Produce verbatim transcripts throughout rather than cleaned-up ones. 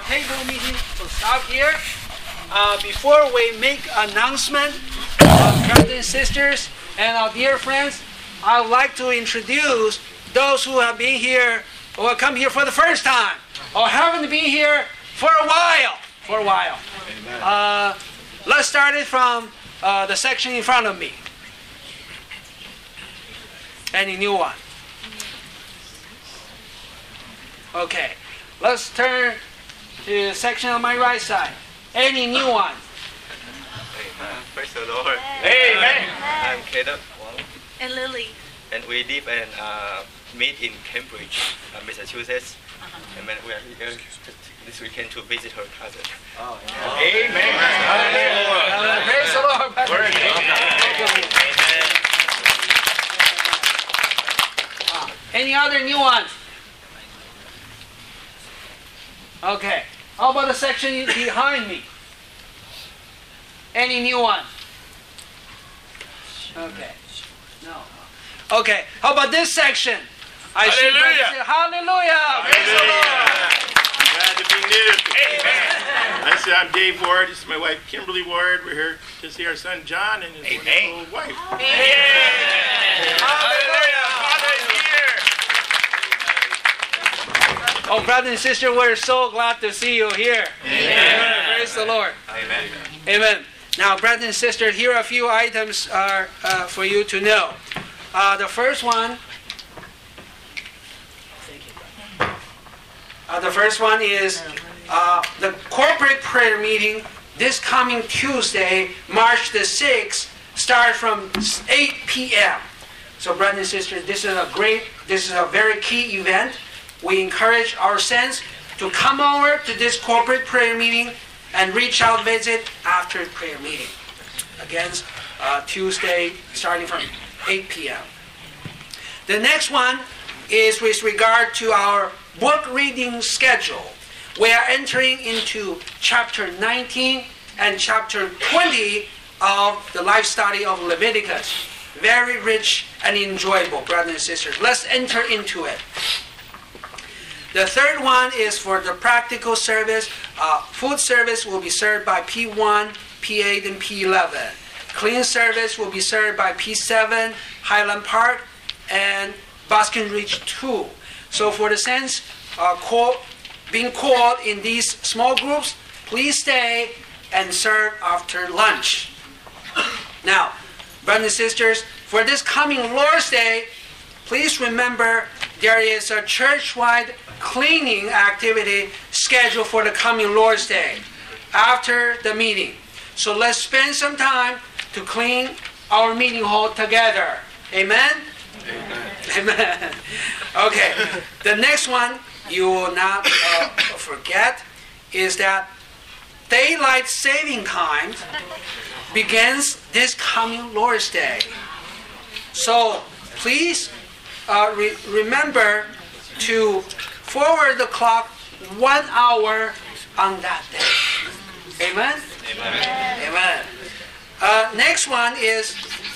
table meeting will start here. Uh, before we make announcement, uh, brothers and sisters and our dear friends, I would like to introduce those who have been here or come here for the first time or haven't been here for a while. For a while. Uh, let's start it from uh, the section in front of me. Any new one? Okay. Let's turn to the section on my right side. Any new one? Amen. Praise the Lord. Amen. I'm Caleb Wang, And Lily. and we live and uh, meet in Cambridge, uh, Massachusetts. Uh-huh. And then we are here this weekend to visit her cousin. Oh, Amen. Uh, praise the Lord. Uh, any other new ones? Okay. How about the section behind me? Any new one? Okay. No. Okay. How about this section? I see Hallelujah. brothers say, hallelujah. Praise the Lord. Glad to be new. Amen. I say I'm Dave Ward. This is my wife Kimberly Ward. We're here to see our son John and his Amen. wonderful wife. Hallelujah. Father is here. Oh, brother and sister, we're so glad to see you here. Amen. Praise the Lord. Amen. Amen. Now, brothers and sisters, here are a few items are, uh, for you to know. Uh, the first one, uh, the first one is uh, the corporate prayer meeting this coming Tuesday, March the sixth, starts from eight p.m. So, brothers and sisters, this is a great, this is a very key event. We encourage our saints to come over to this corporate prayer meeting and reach out visit after prayer meeting. Again, uh, Tuesday starting from eight p.m. The next one is with regard to our book reading schedule. We are entering into chapter nineteen and chapter twenty of the life study of Leviticus. Very rich and enjoyable, brothers and sisters. Let's enter into it. The third one is for the practical service. Uh, food service will be served by P one, P eight, and P eleven. Clean service will be served by P seven, Highland Park, and Baskin Ridge two. So for the saints uh, call, being called in these small groups, please stay and serve after lunch. Now, brothers and sisters, for this coming Lord's Day, please remember there is a church-wide cleaning activity scheduled for the coming Lord's Day after the meeting. So let's spend some time to clean our meeting hall together. Amen? Amen. Amen. Okay. The next one you will not uh, forget is that daylight saving time begins this coming Lord's Day. So please uh, re- remember to forward the clock one hour on that day. Amen? Amen. Amen. Uh, next one is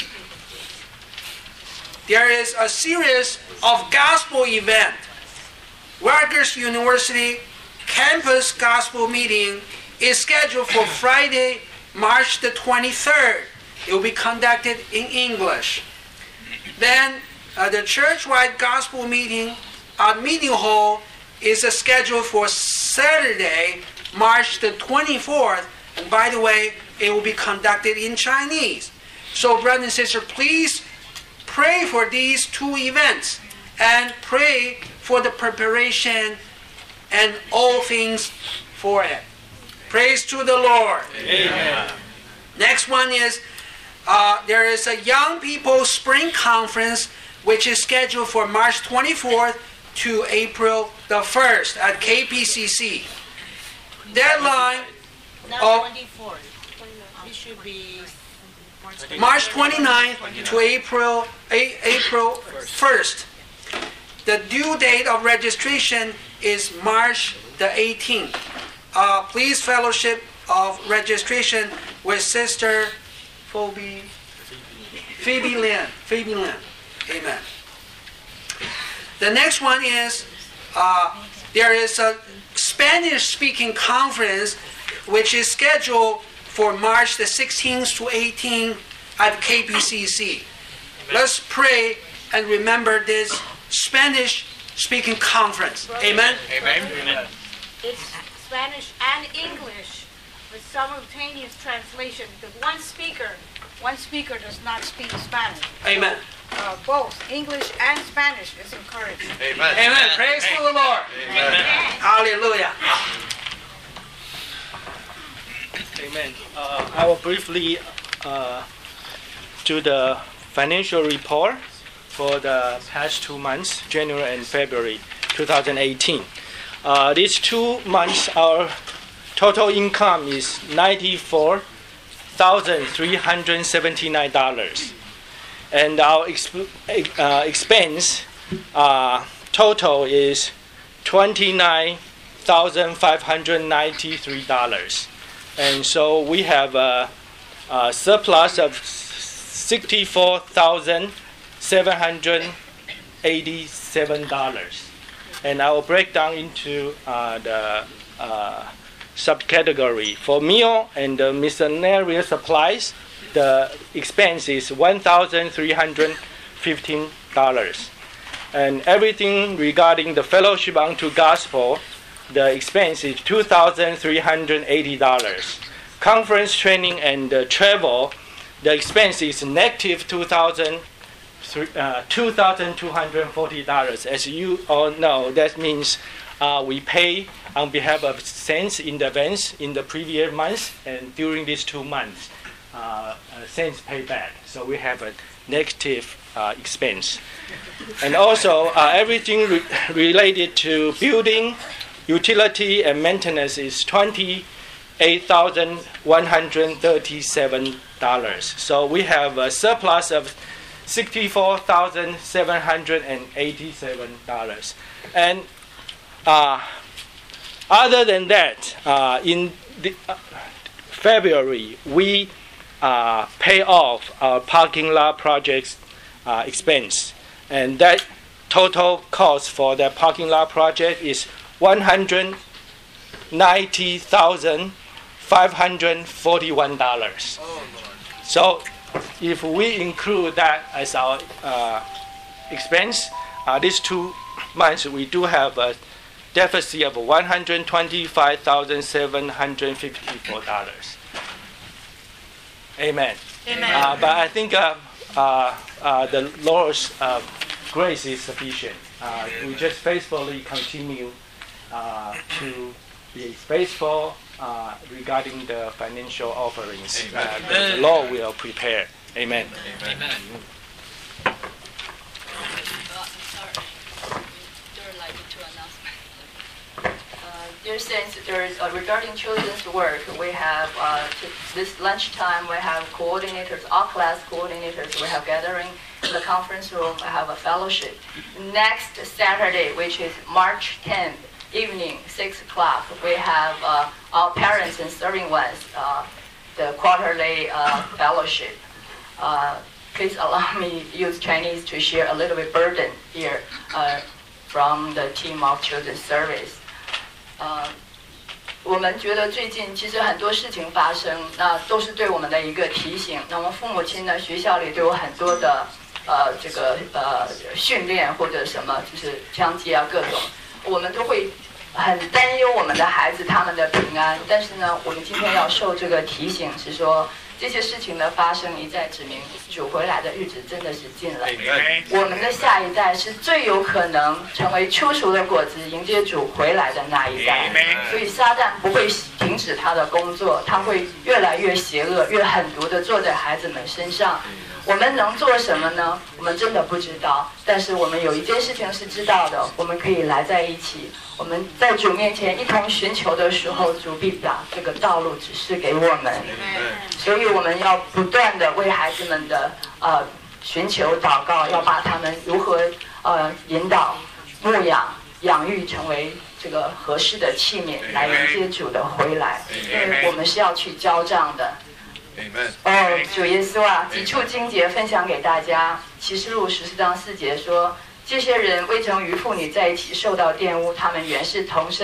there is a series of gospel event. Rutgers University campus gospel meeting is scheduled for Friday, March the twenty-third. It will be conducted in English. Then uh, the church-wide gospel meeting at Meeting Hall is uh, scheduled for Saturday, March the twenty-fourth. And by the way, it will be conducted in Chinese. So brothers and sisters, please pray for these two events and pray for the preparation and all things for it. Praise to the Lord. Amen. Next one is uh, there is a Young People Spring Conference which is scheduled for March twenty-fourth to April the first at K P C C. Deadline Not Oh. twenty-fourth. It should be March twenty-ninth to April A- April first. The due date of registration is March the eighteenth. Uh, please fellowship of registration with Sister Phoebe, Phoebe Lynn. Phoebe Lynn. Amen. The next one is uh, there is a Spanish-speaking conference, which is scheduled for March the sixteenth to eighteenth at K P C C. Let's pray and remember this Spanish-speaking conference. Amen? Amen. It's Spanish and English with simultaneous translation because one speaker, one speaker does not speak Spanish. Amen. Uh, both English and Spanish is encouraged. Amen. Amen. Praise to the Lord. Amen. Hallelujah. Amen. Uh, I will briefly uh, do the financial report for the past two months, January and February twenty eighteen. Uh, these two months, our total income is ninety-four thousand three hundred seventy-nine dollars. And our exp- uh, expense uh, total is twenty-nine thousand five hundred ninety-three dollars. And so we have a, a surplus of sixty-four thousand seven hundred eighty-seven dollars. And I will break down into uh, the uh, subcategory. For meal and uh, miscellaneous supplies, the expense is one thousand three hundred fifteen dollars. And everything regarding the fellowship unto gospel, the expense is two thousand three hundred eighty dollars. Conference training and uh, travel, the expense is negative two thousand two hundred forty dollars. As you all know, that means uh, we pay on behalf of saints in advance in the previous months, and during these two months, uh, uh, saints pay back. So we have a negative uh, expense. And also, uh, everything re- related to building, utility, and maintenance is twenty-eight thousand one hundred thirty-seven dollars. So we have a surplus of sixty-four thousand seven hundred eighty-seven dollars. And uh, other than that, uh, in the, uh, February, we uh, pay off our parking lot project's uh, expense. And that total cost for the parking lot project is one hundred ninety thousand five hundred forty-one dollars. So if we include that as our uh, expense, uh, these two months we do have a deficit of one hundred twenty-five thousand seven hundred fifty-four dollars. Amen. Amen. Uh, but I think uh, uh, uh, the Lord's uh, grace is sufficient. Uh, we just faithfully continue uh, to be faithful uh, regarding the financial offerings. Uh, the, the Lord will prepare. Amen. Amen. Uh, I'm sorry. There are like two announcements. Uh, dear Saints, there is, uh, regarding children's work, we have uh, t- this lunchtime, we have coordinators, all class coordinators, we have gathering in the conference room, we have a fellowship. Next Saturday, which is March tenth, evening, six o'clock, we have uh, our parents and serving ones, uh, the quarterly uh, fellowship. Uh, please allow me to use Chinese to share a little bit burden here uh, from the team of children's service. 呃，我们觉得最近其实很多事情发生，那都是对我们的一个提醒。那么父母亲呢，学校里都有很多的呃这个呃训练或者什么，就是枪击啊各种，我们都会很担忧我们的孩子他们的平安。但是呢，我们今天要受这个提醒是说，这些事情的发生一再指明主回来的日子真的是近了。我们的下一代是最有可能成为初熟的果子，迎接主回来的那一代。所以撒旦不会停止他的工作，他会越来越邪恶、越狠毒的做在孩子们身上。我们能做什么呢？我们真的不知道。但是我们有一件事情是知道的，我们可以来在一起。我们在主面前一同寻求的时候，主必把这个道路指示给我们。所以我们要不断的为孩子们的呃寻求祷告，要把他们如何呃引导、牧养、养育成为这个合适的器皿，来迎接主的回来。因为我们是要去交账的。哦，主耶稣啊，几处经节分享给大家。启示录十四章四节说，这些人未曾与妇女在一起受到玷污，他们原是同身，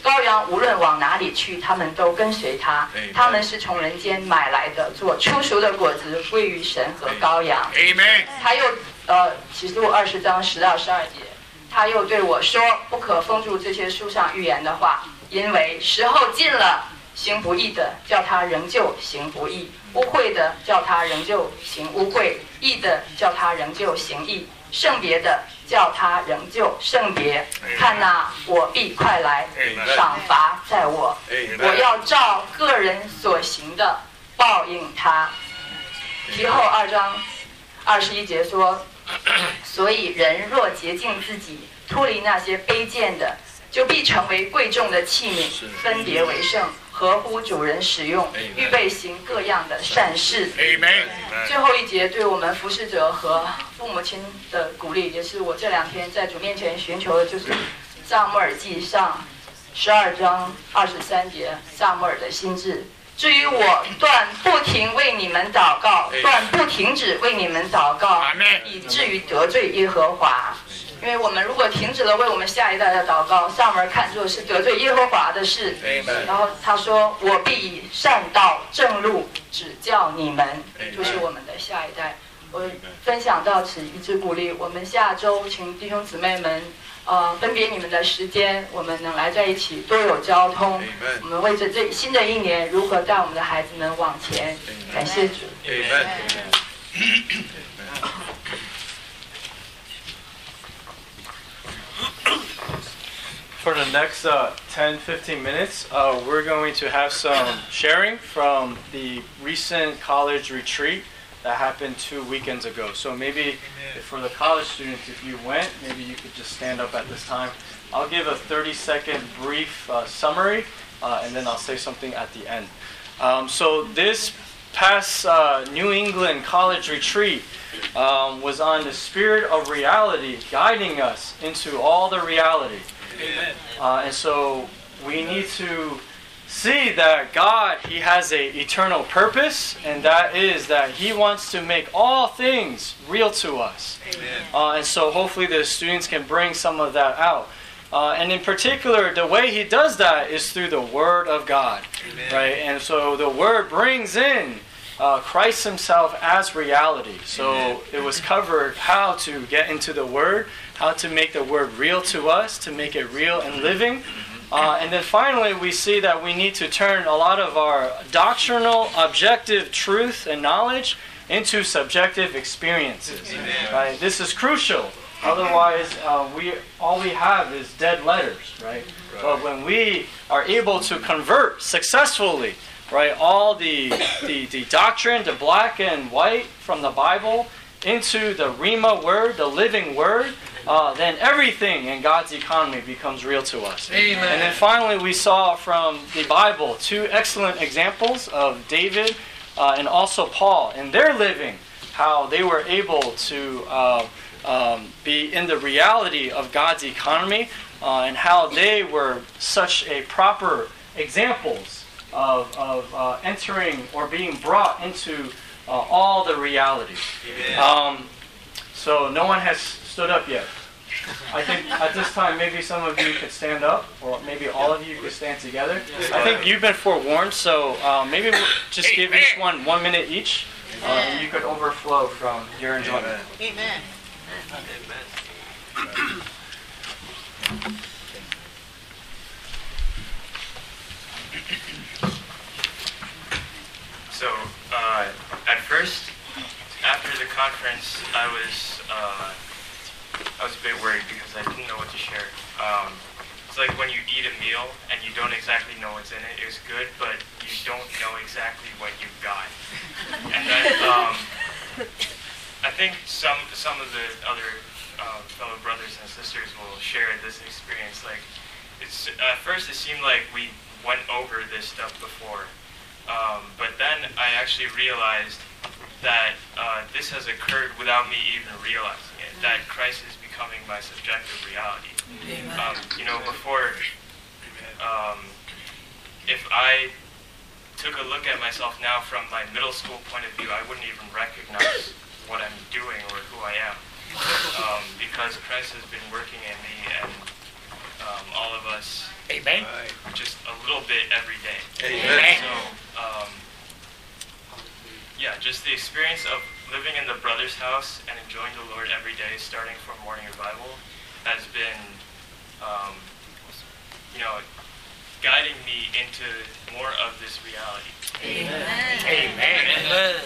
羔羊无论往哪里去，他们都跟随他。 Amen. 他们是从人间买来的，做出熟的果子，归于神和羔羊。 Amen. 他又呃，启示录二十章十到十二节，他又对我说：不可封住这些书上预言的话，因为时候近了。行不义的，叫他仍旧行不义；污秽的，叫他仍旧行污秽；义的，叫他仍旧行义；圣别的，叫他仍旧圣别。看哪，我必快来，赏罚在我。我要照个人所行的报应他。提后二章二十一节说：所以人若洁净自己，脱离那些卑贱的，就必成为贵重的器皿，分别为圣，合乎主人使用，预备行各样的善事。 Amen. 最后一节对我们服侍者和父母亲的鼓励，也是我这两天在主面前寻求的，就是撒母耳记上十二章二十三节，撒母耳的心志。至于我，断不停为你们祷告，断不停止为你们祷告，以至于得罪耶和华。因为我们如果停止了为我们下一代的祷告，撒母耳看作是得罪耶和华的事。然后他说：“我必以善道正路指教你们，就是我们的下一代。”我分享到此，一致鼓励我们下周请弟兄姊妹们，呃，分别你们的时间，我们能来在一起，多有交通。我们为着这新的一年如何带我们的孩子们往前，感谢主。 Amen. For the next uh, ten to fifteen minutes, uh, we're going to have some sharing from the recent college retreat that happened two weekends ago. So maybe for the college students, if you went, maybe you could just stand up at this time. I'll give a thirty second brief uh, summary, uh, and then I'll say something at the end. Um, so this past uh, New England college retreat um, was on the spirit of reality, guiding us into all the reality. Uh, and so we need to see that God, He has an eternal purpose, and that is that He wants to make all things real to us. Uh, and so hopefully the students can bring some of that out. Uh, and in particular, the way He does that is through the Word of God. Amen. Right? And so the Word brings in uh, Christ Himself as reality. So Amen. it was covered how to get into the Word, how to make the Word real to us, to make it real and living. Uh, and then finally, we see that we need to turn a lot of our doctrinal, objective truth and knowledge into subjective experiences. Amen. Right? This is crucial. Otherwise, uh, we all we have is dead letters, right? Right. But when we are able to convert successfully, right, all the, the the doctrine, the black and white from the Bible into the Rhema word, the living word, uh, then everything in God's economy becomes real to us. Amen. And then finally, we saw from the Bible two excellent examples of David uh, and also Paul in their living, how they were able to uh, um, be in the reality of God's economy, uh, and how they were such a proper examples of, of uh, entering or being brought into uh, all the reality. Um, so no one has stood up yet. I think at this time maybe some of you could stand up, or maybe all of you could stand together. I think you've been forewarned, so uh, maybe we'll just give each one one minute each, uh, and you could overflow from your enjoyment. Amen. So, uh, at first, after the conference, I was uh, I was a bit worried because I didn't know what to share. Um, it's like when you eat a meal and you don't exactly know what's in it. It was good, but you don't know exactly what you got. And then, um, I think some some of the other uh, fellow brothers and sisters will share this experience. Like, it's at first it seemed like we went over this stuff before. Um, but then I actually realized that uh, this has occurred without me even realizing it, that Christ is becoming my subjective reality. Um, you know, before, um, if I took a look at myself now from my middle school point of view, I wouldn't even recognize what I'm doing or who I am, um, because Christ has been working in me and um, all of us Amen. just a little bit every day. Amen. So, um, yeah, just the experience of living in the brother's house and enjoying the Lord every day, starting from morning revival, has been, um, you know, guiding me into more of this reality. Amen. Amen.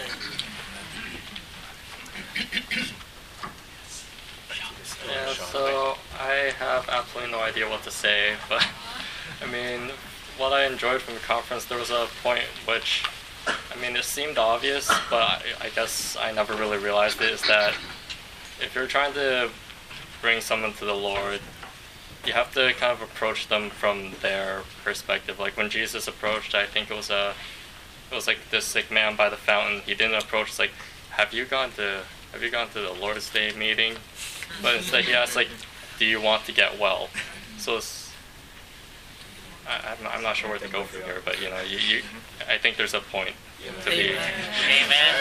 Yeah, so I have absolutely no idea what to say, but I mean, what I enjoyed from the conference, there was a point which, I mean, it seemed obvious, but I, I guess I never really realized it, is that if you're trying to bring someone to the Lord, you have to kind of approach them from their perspective. Like when Jesus approached, I think it was a, it was like this sick man by the fountain. He didn't approach like, have you gone to, have you gone to the Lord's Day meeting? But instead he asked like, do you want to get well? So it's, I, I'm, not, I'm not sure where to go from here, but you know, you, you I think there's a point to be. Amen.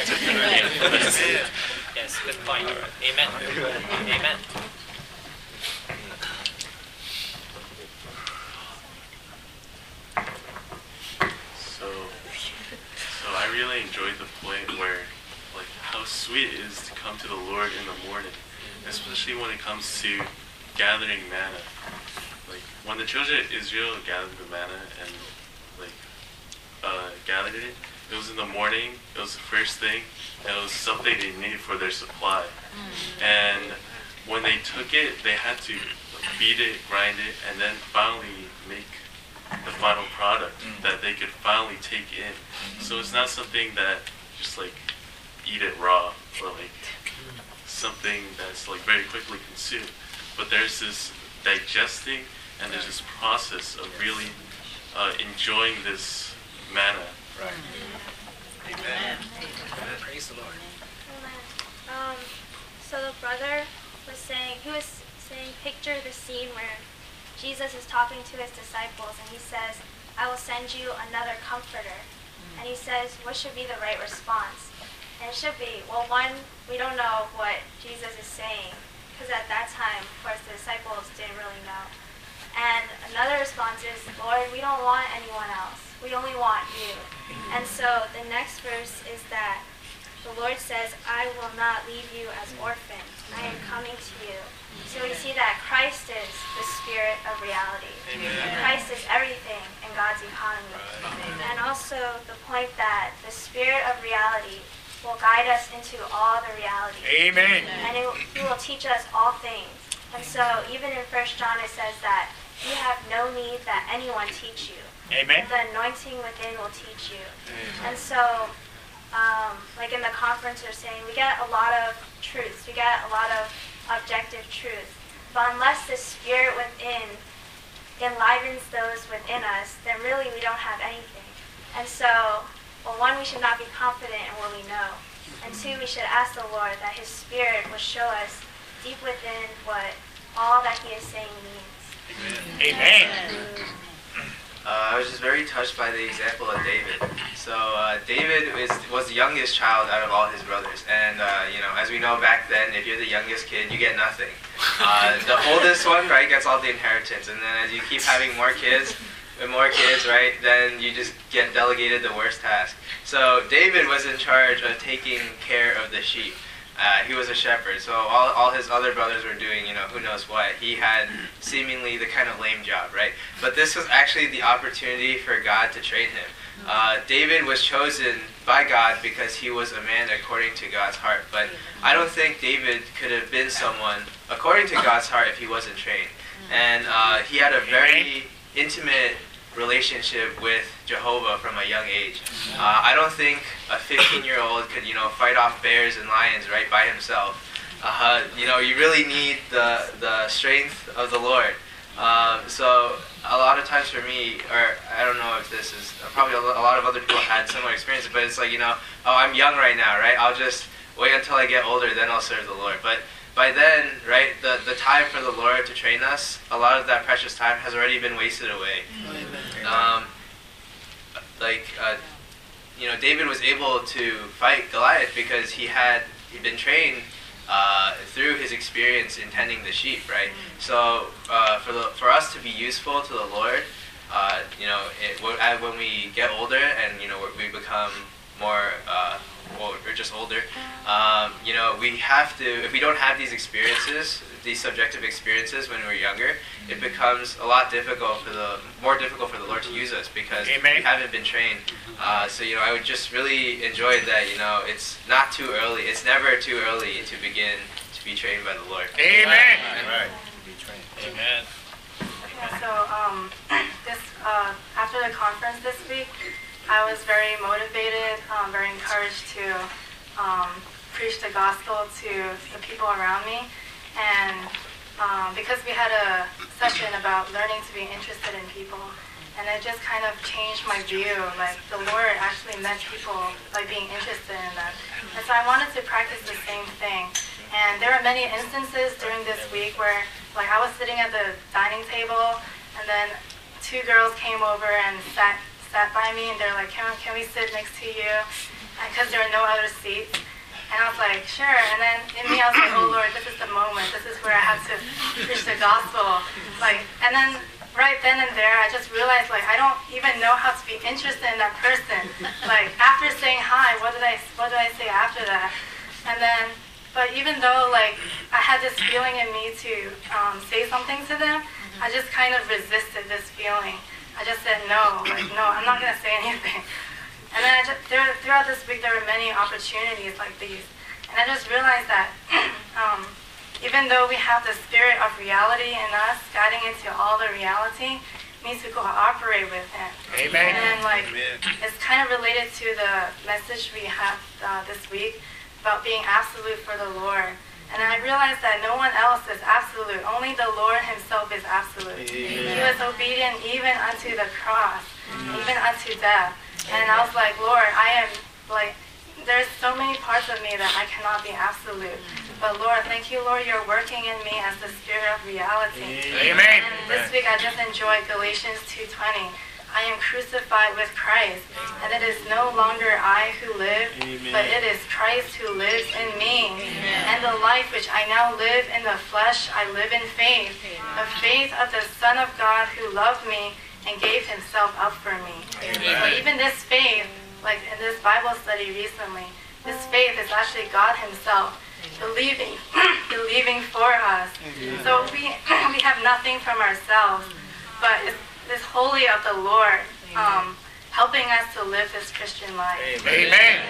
Yes, good point. Amen. Amen. So, so I really enjoyed the point where, like, how sweet it is to come to the Lord in the morning, especially when it comes to gathering manna. Like, when the children of Israel gathered the manna and, like, uh, gathered it, it was in the morning, it was the first thing, and it was something they needed for their supply. And when they took it, they had to like, beat it, grind it, and then finally make the final product that they could finally take in. So it's not something that just like eat it raw or like something that's like very quickly consumed. But there's this digesting and there's this process of really uh, enjoying this manna. Right. Amen. Praise the Lord. Um, so the brother was saying, he was saying, picture the scene where Jesus is talking to his disciples and he says, I will send you another comforter. And he says, what should be the right response? And it should be, well, one, we don't know what Jesus is saying, because at that time, of course, the disciples didn't really know. And another response is, Lord, we don't want anyone else. We only want you. And so the next verse is that the Lord says, I will not leave you as orphans. I am coming to you. So we see that Christ is the spirit of reality. Amen. And Christ is everything in God's economy. Right. And also the point that the spirit of reality will guide us into all the reality. Amen. And it, He will teach us all things. And so even in First John it says that you have no need that anyone teach you. Amen. The anointing within will teach you. Amen. And so, um, like in the conference they're saying, we get a lot of truths. We get a lot of objective truth. But unless the spirit within enlivens those within us, then really we don't have anything. And so, well, one, we should not be confident in what we know. And two, we should ask the Lord that His Spirit will show us deep within what all that He is saying means. Amen. Amen. Uh, I was just very touched by the example of David. So uh, David is, was the youngest child out of all his brothers. And, uh, you know, as we know back then, if you're the youngest kid, you get nothing. Uh, the oldest one, right, gets all the inheritance. And then as you keep having more kids, and more kids, right, then you just get delegated the worst task. So David was in charge of taking care of the sheep. Uh, he was a shepherd, so all, all his other brothers were doing, you know, who knows what. He had seemingly the kind of lame job, right? But this was actually the opportunity for God to train him. Uh, David was chosen by God because he was a man according to God's heart. But I don't think David could have been someone according to God's heart if he wasn't trained. And uh, he had a very intimate relationship with Jehovah from a young age. Uh, I don't think a fifteen-year-old could, you know, fight off bears and lions right by himself. Uh, you know, you really need the the strength of the Lord. Um, so a lot of times for me, or I don't know if this is probably a lot of other people had similar experiences, but it's like, you know, oh, I'm young right now, right? I'll just wait until I get older, then I'll serve the Lord. But by then, right, the, the time for the Lord to train us, a lot of that precious time has already been wasted away. Um, like, uh, you know, David was able to fight Goliath because he had he'd been trained uh, through his experience in tending the sheep, right? So uh, for the for us to be useful to the Lord, uh, you know, it, when we get older and you know we become more, uh, well, we're just older, um, you know, we have to. If we don't have these experiences, these subjective experiences when we're younger, it becomes a lot difficult for the more difficult for the Lord to use us because Amen. we haven't been trained. Uh, so you know, I would just really enjoy that. You know, it's not too early. It's never too early to begin to be trained by the Lord. Amen. Right. Amen. Yeah, so um, this uh, after the conference this week, I was very motivated, um, very encouraged to um, preach the gospel to the people around me, and um, because we had a session about learning to be interested in people, and it just kind of changed my view. Like the Lord actually meant people like being interested in them, and so I wanted to practice the same thing. And there were many instances during this week where, like, I was sitting at the dining table, and then two girls came over and sat sat by me, and they're like, "Can can we sit next to you?" Because there were no other seats. And I was like, "Sure." And then in me, I was like, "Oh Lord, this is the moment. This is where I have to preach the gospel." Like, and then right then and there, I just realized, like, I don't even know how to be interested in that person. Like, after saying hi, what did I what did I say after that? And then. But even though, like, I had this feeling in me to um, say something to them, I just kind of resisted this feeling. I just said no, like, no, I'm not going to say anything. And then I just, there, throughout this week, there were many opportunities like these. And I just realized that um, even though we have the spirit of reality in us, guiding into all the reality, we need to cooperate with Him. Amen. And, like, it's kind of related to the message we have uh, this week, about being absolute for the Lord. And I realized that no one else is absolute. Only the Lord Himself is absolute. Amen. He was obedient even unto the cross, mm-hmm. even unto death. And I was like, Lord, I am, like, there's so many parts of me that I cannot be absolute. But Lord, thank you, Lord, you're working in me as the spirit of reality. Amen. And this week I just enjoyed Galatians two twenty. I am crucified with Christ, and it is no longer I who live, Amen. But it is Christ who lives in me. Amen. And the life which I now live in the flesh, I live in faith, the faith of the Son of God who loved me and gave Himself up for me. Amen. So even this faith, like in this Bible study recently, this faith is actually God Himself believing, believing for us. Amen. So we we have nothing from ourselves, but it's this holy of the Lord, um, helping us to live this Christian life. Amen.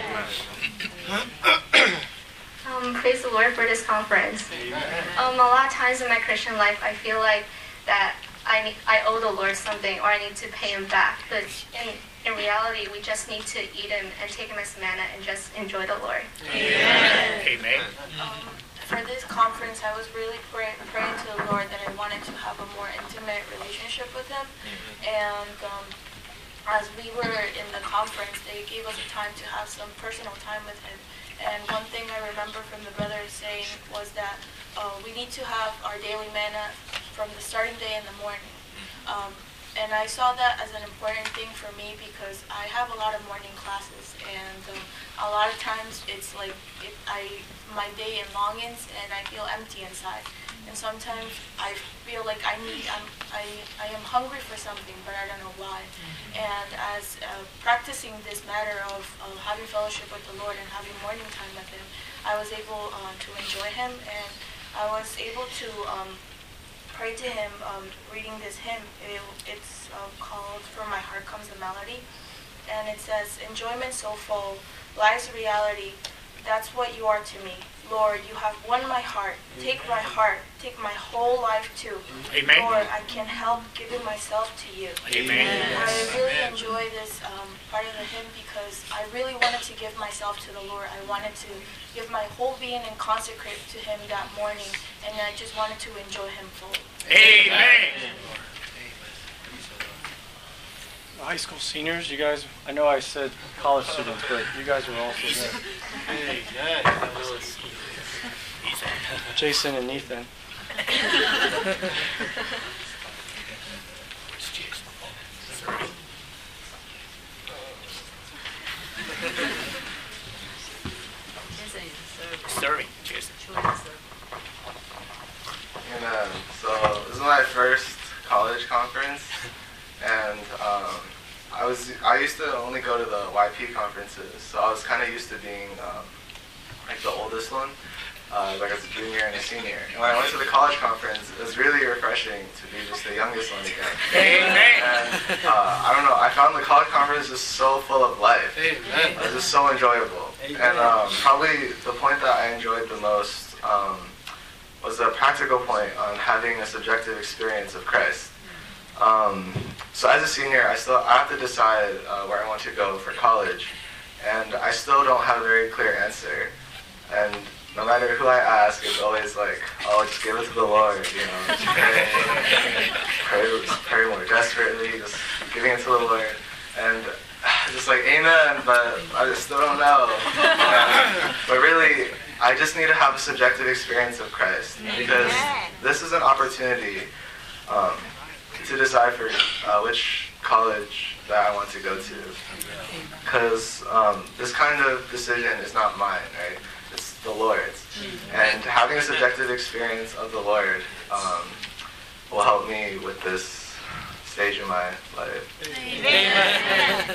Um, praise the Lord for this conference. Um, a lot of times in my Christian life, I feel like that I need, I owe the Lord something, or I need to pay Him back. But in in reality, we just need to eat Him and take Him as manna and just enjoy the Lord. Amen. Amen. Um, For this conference, I was really pray, praying to the Lord that I wanted to have a more intimate relationship with Him. And um, as we were in the conference, they gave us a time to have some personal time with Him. And one thing I remember from the brothers saying was that uh, we need to have our daily manna from the starting day in the morning. Um, and I saw that as an important thing for me because I have a lot of morning classes, and um, a lot of times it's like it, I my day elongates and I feel empty inside. And sometimes I feel like I need I'm, I I am hungry for something, but I don't know why. And as uh, practicing this matter of, of having fellowship with the Lord and having morning time with Him, I was able uh, to enjoy Him, and I was able to um, pray to Him, um, reading this hymn. It, it's uh, called "From My Heart Comes the Melody," and it says, "Enjoyment so full lies reality. That's what you are to me. Lord, you have won my heart. Take my heart. Take my whole life too. Amen. Lord, I can't help giving myself to you." Amen. I really enjoy this um, part of the hymn because I really wanted to give myself to the Lord. I wanted to give my whole being and consecrate to Him that morning, and I just wanted to enjoy Him fully. Amen. High school seniors, you guys, I know I said college students, but you guys were also there. Hey, yeah. Jason and Ethan. Serving, Jason. my first college conference, and um, I was I used to only go to the Y P conferences, so I was kind of used to being um, like the oldest one, uh, like as a junior and a senior. And when I went to the college conference, it was really refreshing to be just the youngest one again. Amen. And uh, I don't know, I found the college conference just so full of life. Amen. It was just so enjoyable. Amen. And um, probably the point that I enjoyed the most um, was the practical point on having a subjective experience of Christ. Um, so as a senior, I still I have to decide uh, where I want to go for college, and I still don't have a very clear answer. And no matter who I ask, it's always like, oh, just give it to the Lord, you know, just pray, pray, pray more desperately, just giving it to the Lord, and just like, amen, but I just still don't know. And, but really, I just need to have a subjective experience of Christ, because this is an opportunity um, to decide for uh, which college that I want to go to. Because um, this kind of decision is not mine, right? It's the Lord's. And having a subjective experience of the Lord um, will help me with this stage in my life. Amen.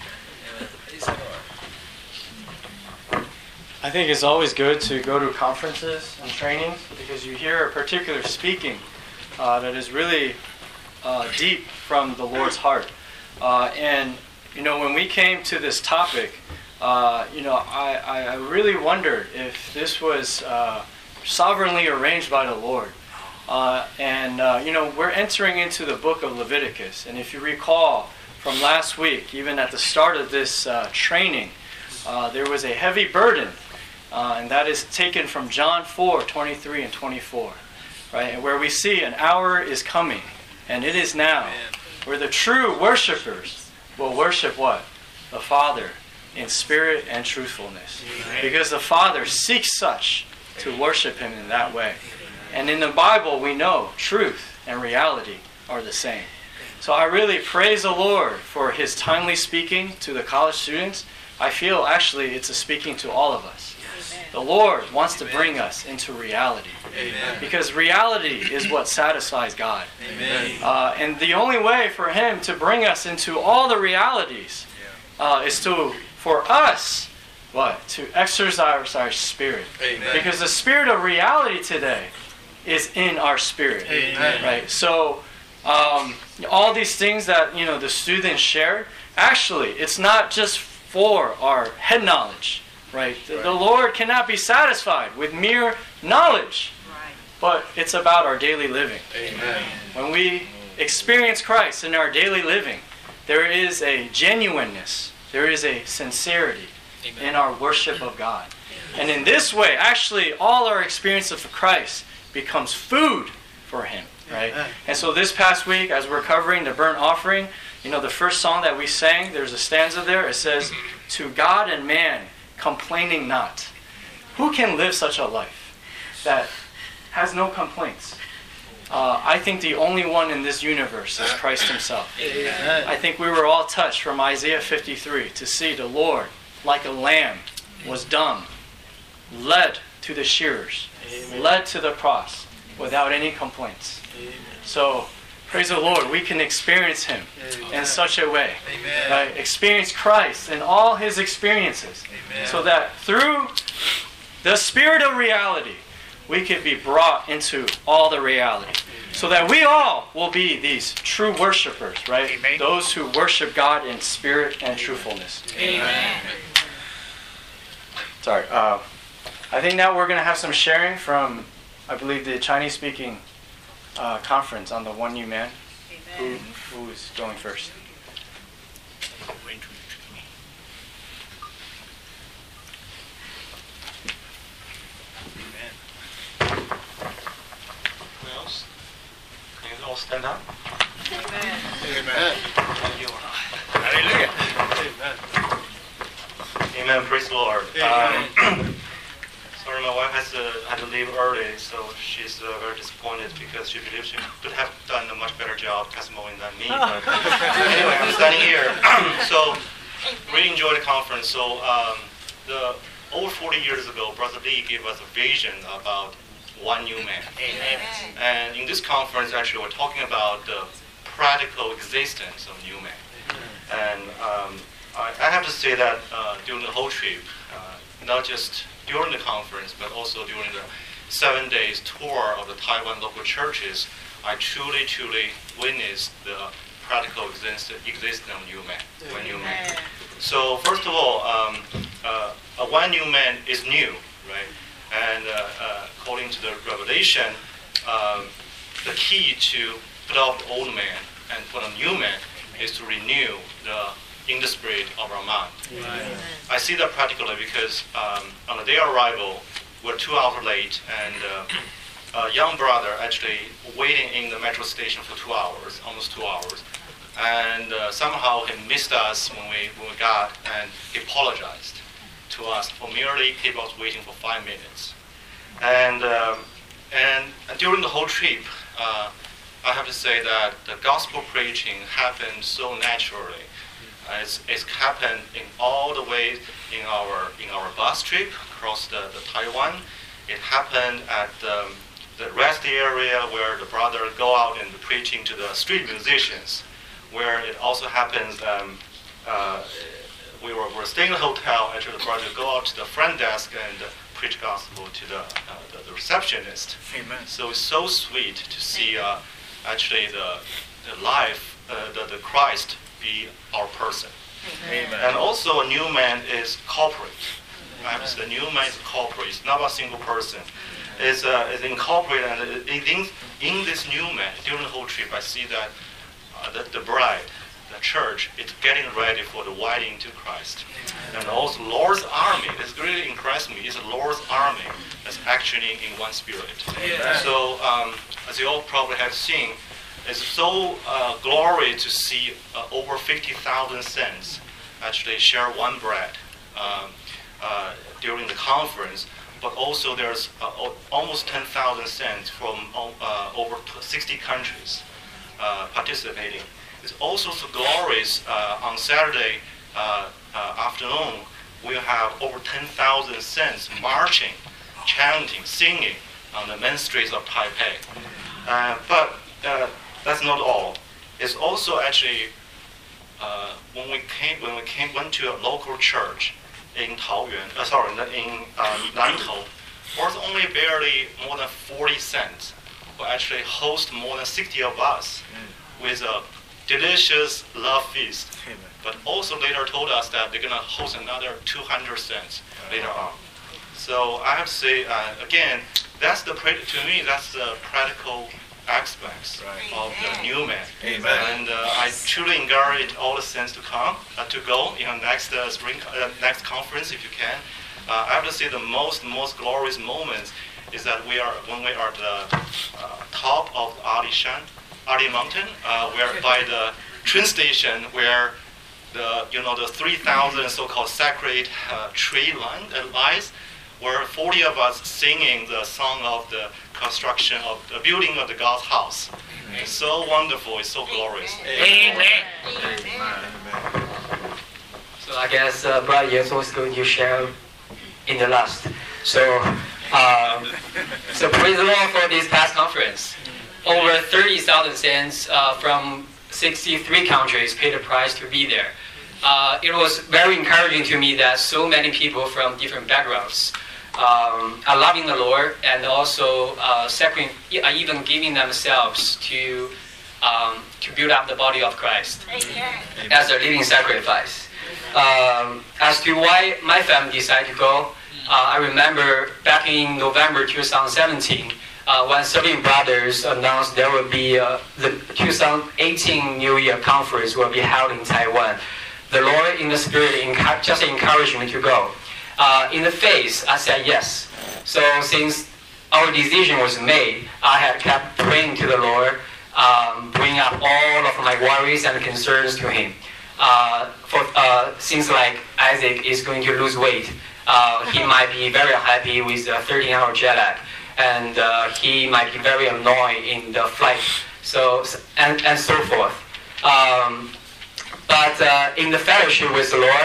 I think it's always good to go to conferences and trainings because you hear a particular speaking uh, that is really uh, deep from the Lord's heart. Uh, and, you know, when we came to this topic, uh, you know, I, I really wondered if this was uh, sovereignly arranged by the Lord. Uh, and, uh, you know, we're entering into the book of Leviticus. And if you recall from last week, even at the start of this uh, training, uh, there was a heavy burden. Uh, and that is taken from John four, twenty-three and twenty-four, right? And where we see an hour is coming, and it is now, where the true worshipers will worship what? The Father in spirit and truthfulness. Because the Father seeks such to worship Him in that way. And in the Bible, we know truth and reality are the same. So I really praise the Lord for His timely speaking to the college students. I feel actually it's a speaking to all of us. The Lord wants to bring us into reality. Amen. Because reality is what satisfies God. Uh, and the only way for Him to bring us into all the realities uh, is to, for us, what? To exercise our spirit. Amen. Because the spirit of reality today is in our spirit. Amen. Right? So um, all these things that, you know, the students shared, actually, it's not just for our head knowledge. Right? The, right. The Lord cannot be satisfied with mere knowledge, right. But it's about our daily living. Amen. When we experience Christ in our daily living, there is a genuineness, there is a sincerity Amen. In our worship of God. And in this way, actually, all our experience of Christ becomes food for Him. Right? Amen. And so this past week, as we're covering the burnt offering, you know, the first song that we sang, there's a stanza there. It says, "To God and man, complaining not." Who can live such a life that has no complaints? Uh, I think the only one in this universe is Christ Himself. Amen. I think we were all touched from Isaiah fifty-three to see the Lord, like a lamb, was dumb, led to the shearers, Amen. Led to the cross without any complaints. Amen. So, praise the Lord, we can experience Him Amen. In such a way. Amen. Right? Experience Christ in all His experiences. Amen. So that through the spirit of reality, we can be brought into all the reality. So that we all will be these true worshipers, right? Amen. Those who worship God in spirit and truthfulness. Amen. Sorry. Uh, I think now we're going to have some sharing from, I believe, the Chinese-speaking Uh, conference on the One New Man. Who, who is going first? Amen. Who else? Can you all stand up? Amen. Amen. Thank you. Hallelujah. Amen. Amen. Praise the Lord. Amen. Um, Sorry, my wife has to, had to leave early, so she's uh, very disappointed because she believes she could have done a much better job testimony than me. But anyway, I'm standing here. So, really enjoyed the conference. So, um, the over forty years ago, Brother Lee gave us a vision about one new man. Amen. And in this conference, actually, we're talking about the practical existence of new man. And um, I, I have to say that uh, during the whole trip, uh, not just during the conference, but also during the seven days tour of the Taiwan local churches, I truly, truly witnessed the practical exist- existence of new man, one new man. So first of all, um, uh, a one new man is new, right? And uh, uh, according to the Revelation, um, the key to put off the old man and put on new man is to renew the in the spirit of our mind. Right. I see that practically because um, on the day of arrival, we're two hours late, and uh, a young brother actually waiting in the metro station for two hours, almost two hours, and uh, somehow he missed us when we when we got, and he apologized to us for merely keep us waiting for five minutes. And um, and during the whole trip, uh, I have to say that the gospel preaching happened so naturally. Uh, it's, it's happened in all the ways in our in our bus trip across the, the Taiwan. It happened at the, the rest area where the brother go out and preaching to the street musicians, where it also happens. Um, uh, we were, were staying in a hotel. Actually, the brother go out to the front desk and uh, preach gospel to the, uh, the the receptionist. Amen. So it's so sweet to see uh, actually the the life, uh, the the Christ be our person. Amen. And also a new man is corporate. Right? So the new man is corporate. It's not a single person. It's, uh, it's incorporated, and in, in this new man, during the whole trip, I see that uh, the, the bride, the church, is getting ready for the wedding to Christ. And also Lord's army, it's really impressed me, it's the Lord's army that's actioning in one spirit. Amen. So um, as you all probably have seen, it's so uh, glorious to see uh, over fifty thousand saints actually share one bread um, uh, during the conference, but also there's uh, almost ten thousand saints from uh, over sixty countries uh, participating. It's also so glorious uh, on Saturday uh, uh, afternoon, we have over ten thousand saints marching, chanting, singing on the main streets of Taipei. Uh, but uh, that's not all. It's also actually uh, when we came when we came went to a local church in Taoyuan, uh, sorry, in uh, Nantou, was only barely more than forty cents. We actually host more than sixty of us mm. with a delicious love feast. Amen. But also later told us that they're gonna host another two hundred cents later on. So I have to say uh, again, that's the to me that's the practical aspects right. of the new man. Amen. And uh, I truly encourage all the saints to come, uh, to go in the next uh, spring, uh, next conference if you can. Uh, I have to say the most most glorious moments is that we are when we are at the uh, top of Ali Shan, Ali Mountain, uh, where by the train station where the you know the three thousand so-called sacred uh, tree line uh, lies, where forty of us singing the song of the construction of the building of the God's house. Amen. It's so wonderful. It's so glorious. Amen. Amen. Amen. So I guess uh, Brother Yes was going to share in the last. So, um, so praise the Lord for this past conference. Over thirty thousand saints uh, from sixty-three countries paid the price to be there. Uh, it was very encouraging to me that so many people from different backgrounds um, are loving the Lord and also uh, sacri- even giving themselves to um, to build up the body of Christ Amen. As a living sacrifice. Um, as to why my family decided to go, uh, I remember back in November twenty seventeen, uh, when Serving Brothers announced there will be uh, the two thousand eighteen New Year conference will be held in Taiwan. The Lord in the Spirit encu- just encouraged me to go. Uh, in the faith, I said yes. So since our decision was made, I had kept praying to the Lord, um, bringing up all of my worries and concerns to Him. Uh, for uh, seems like Isaac is going to lose weight. Uh, he might be very happy with the thirteen-hour jet lag, and uh, he might be very annoyed in the flight. So and and so forth. Um, But uh, in the fellowship with the Lord,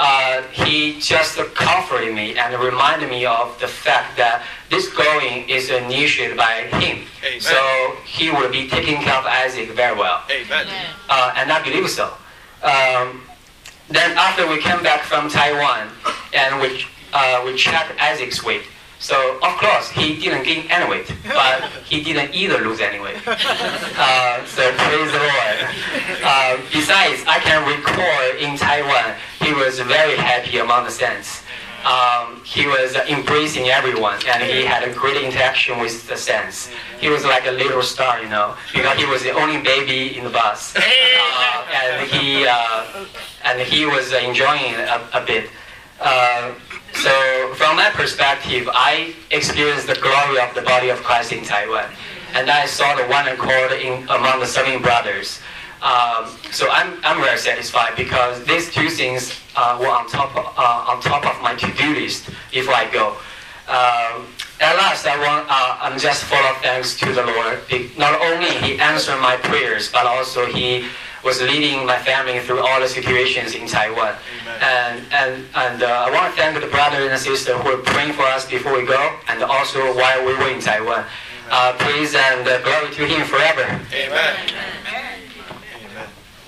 uh, he just comforted me and reminded me of the fact that this going is initiated by him. Amen. So he will be taking care of Isaac very well. Amen. Uh, and I believe so. Um, then after we came back from Taiwan, and we, uh, we checked Isaac's weight. So, of course, he didn't gain any weight, but he didn't either lose any weight. Uh, so, praise the Lord. Uh, besides, I can recall in Taiwan, he was very happy among the saints. Um, he was embracing everyone, and he had a great interaction with the saints. He was like a little star, you know, because he was the only baby in the bus. Uh, and, he, uh, and he was enjoying it a, a bit. Uh, So from that perspective, I experienced the glory of the body of Christ in Taiwan, and I saw the one accord in among the serving brothers. Um, so I'm I'm very satisfied because these two things uh, were on top of, uh, on top of my to-do list before I go. Um, at last, I want uh, I'm just full of thanks to the Lord. Not only He answered my prayers, but also He was leading my family through all the situations in Taiwan. Amen. And and and uh, I want to thank the brother and sister who were praying for us before we go, and also while we were in Taiwan. Uh, praise and uh, glory to Him forever. Amen. Amen. Amen.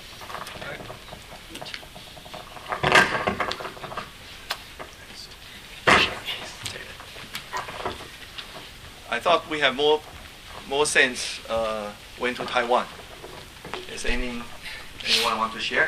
I thought we have more more saints uh, went to Taiwan. Is any anyone want to share?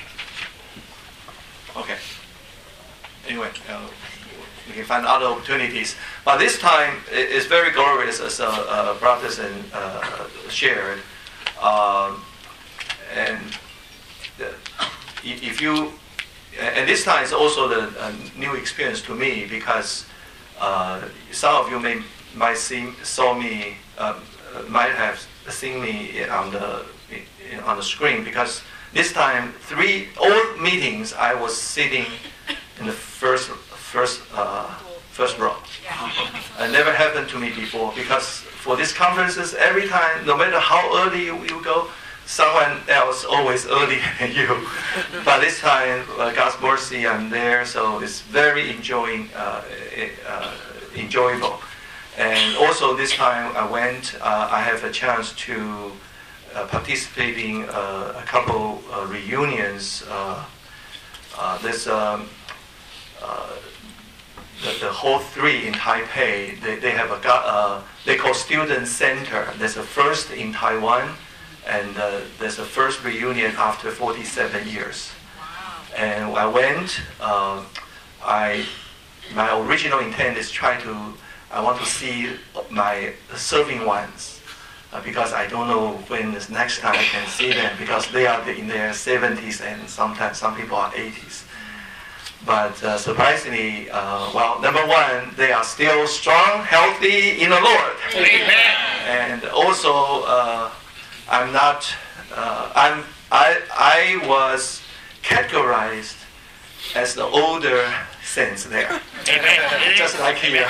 Okay. Anyway, uh, we can find other opportunities. But this time it is very glorious, as uh, uh, brothers and uh, shared. Um, and the, if you, and this time is also the a new experience to me because uh, some of you may might see saw me uh, might have seen me on the on the screen because this time three all meetings I was sitting in the first first uh, first row. It never happened to me before because for these conferences every time no matter how early you, you go, someone else always earlier than you. But this time uh, God's mercy I'm there, so it's very enjoying uh, uh, enjoyable. And also this time I went, uh, I have a chance to uh, participate in uh, a couple uh, reunions. Uh, uh, there's um, uh, the, the whole three in Taipei. They, they have a uh, they call student center. There's a first in Taiwan, and uh, there's a first reunion after forty-seven years. And I went. Uh, I my original intent is try to. I want to see my serving ones uh, because I don't know when the next time I can see them because they are in their seventies and sometimes some people are eighties. But uh, surprisingly, uh, well, number one, they are still strong, healthy in the Lord. Amen. And also, uh, I'm not. Uh, I'm. I. I was categorized as the older saints there. Amen. Just like here.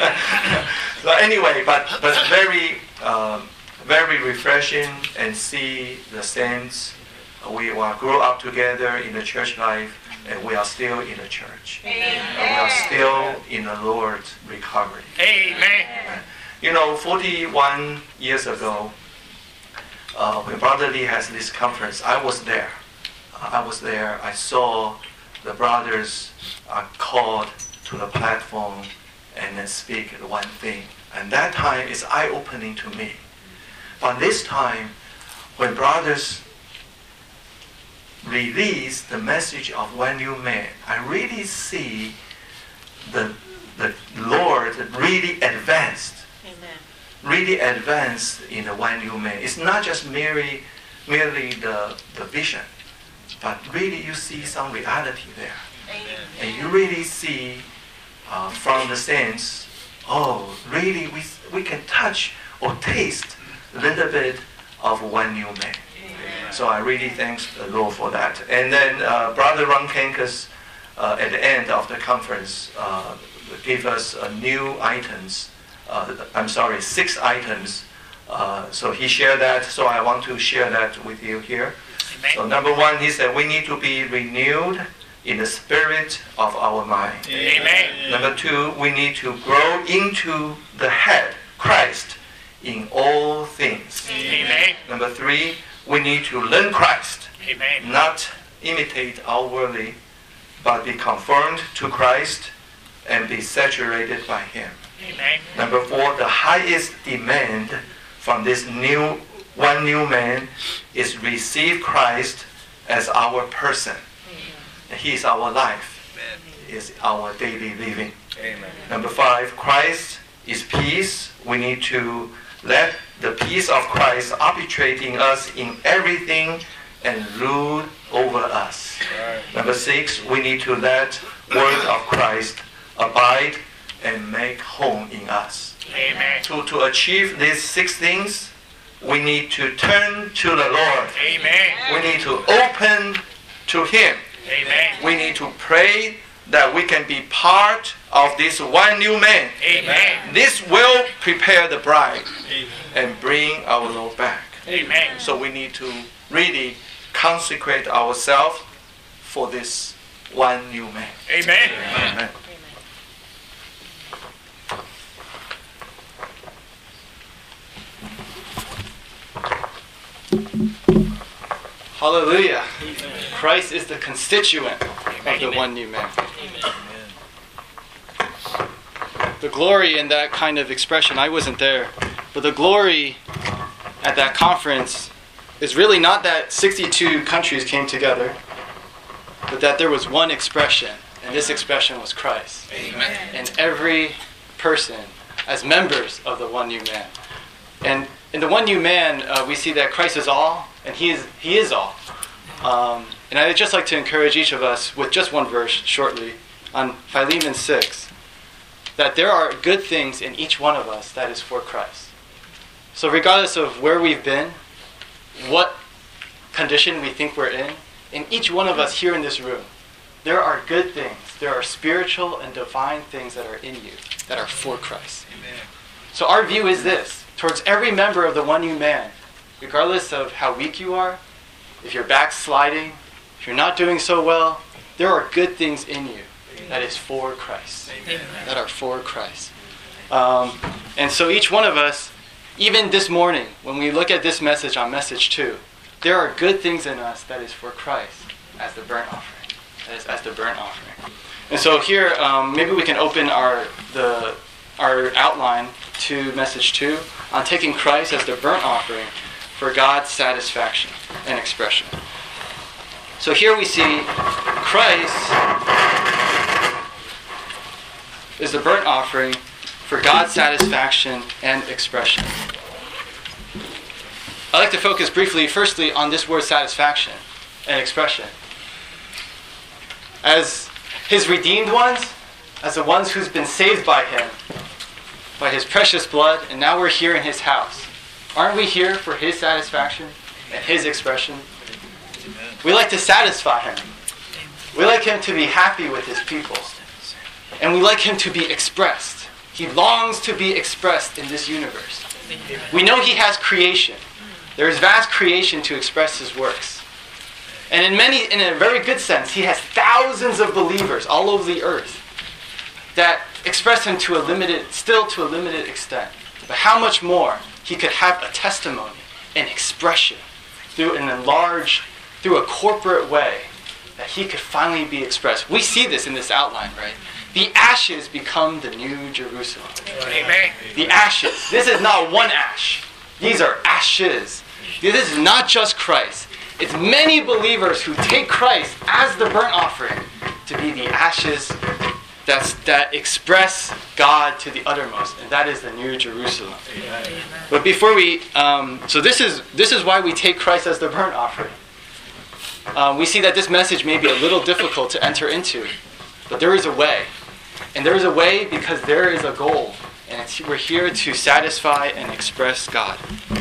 So anyway, but but very um, very refreshing and see the saints. We will grow up together in the church life, and we are still in the church. Amen. And we are still in the Lord's recovery. Amen. You know, forty-one years ago, uh, when Brother Lee has this conference, I was there. Uh, I was there. I saw the brothers are called to the platform and then speak one thing. And that time is eye-opening to me. But this time, when brothers release the message of one new man, I really see the, the Lord really advanced. Amen. Really advanced in the one new man. It's not just merely, merely the, the vision, but really you see some reality there. Amen. And you really see uh, from the saints, oh, really we, we can touch or taste a little bit of one new man. Amen. So I really thank the Lord for that. And then uh, Brother Ron Kankas, uh, at the end of the conference, uh, gave us uh, new items. Uh, I'm sorry, six items. Uh, so he shared that, so I want to share that with you here. So number one, he said we need to be renewed in the spirit of our mind. Amen. Number two, we need to grow into the head, Christ, in all things. Amen. Number three, we need to learn Christ, Amen. not imitate outwardly, but be conformed to Christ and be saturated by Him. Amen. Number four, the highest demand from this new one new man is receive Christ as our person. He is our life. He is our daily living. Amen. Number five, Christ is peace. We need to let the peace of Christ arbitrating us in everything and rule over us. Right. Number six, we need to let word of Christ abide and make home in us. Amen. To, to achieve these six things, we need to turn to the Lord. Amen. We need to open to Him. Amen. We need to pray that we can be part of this one new man. Amen. This will prepare the bride and bring our Lord back. Amen. So we need to really consecrate ourselves for this one new man. Amen. Amen. Hallelujah. Christ is the constituent of the one new man. The glory in that kind of expression, I wasn't there, but the glory at that conference is really not that sixty-two countries came together, but that there was one expression, and this expression was Christ. Amen. And every person as members of the one new man. And in the one new man, uh, we see that Christ is all, and He is He is all. Um, and I'd just like to encourage each of us with just one verse shortly on Philemon six, that there are good things in each one of us that is for Christ. So regardless of where we've been, what condition we think we're in, in each one of us here in this room, there are good things. There are spiritual and divine things that are in you that are for Christ. Amen. So our view is this, towards every member of the one new man, regardless of how weak you are, if you're backsliding, if you're not doing so well, there are good things in you that is for Christ. Amen. That are for Christ. Um, and so each one of us, even this morning, when we look at this message on message two, there are good things in us that is for Christ as the burnt offering. That is as the burnt offering. And so here, um, maybe we can open our the our outline to message two on taking Christ as the burnt offering for God's satisfaction and expression. So here we see Christ is the burnt offering for God's satisfaction and expression. I'd like to focus briefly, firstly, on this word satisfaction and expression. As His redeemed ones, as the ones who's been saved by Him, by His precious blood, and now we're here in His house. Aren't we here for His satisfaction and His expression? We like to satisfy Him. We like Him to be happy with His people. And we like Him to be expressed. He longs to be expressed in this universe. We know He has creation. There is vast creation to express His works. And in many, in a very good sense, He has thousands of believers all over the earth that express Him to a limited, still to a limited extent. But how much more He could have a testimony, an expression, through an enlarged, through a corporate way, that He could finally be expressed. We see this in this outline, right? The ashes become the new Jerusalem. Amen. The ashes. This is not one ash. These are ashes. This is not just Christ. It's many believers who take Christ as the burnt offering to be the ashes that's, that express God to the uttermost, and that is the New Jerusalem. Amen. But before we, um, so this is this is why we take Christ as the burnt offering. Um, we see that this message may be a little difficult to enter into, but there is a way, and there is a way because there is a goal, and it's, we're here to satisfy and express God.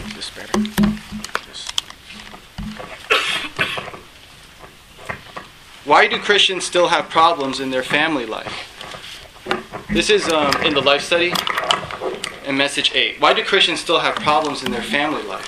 Why do Christians still have problems in their family life? This is um, in the life study in message eight. Why do Christians still have problems in their family life?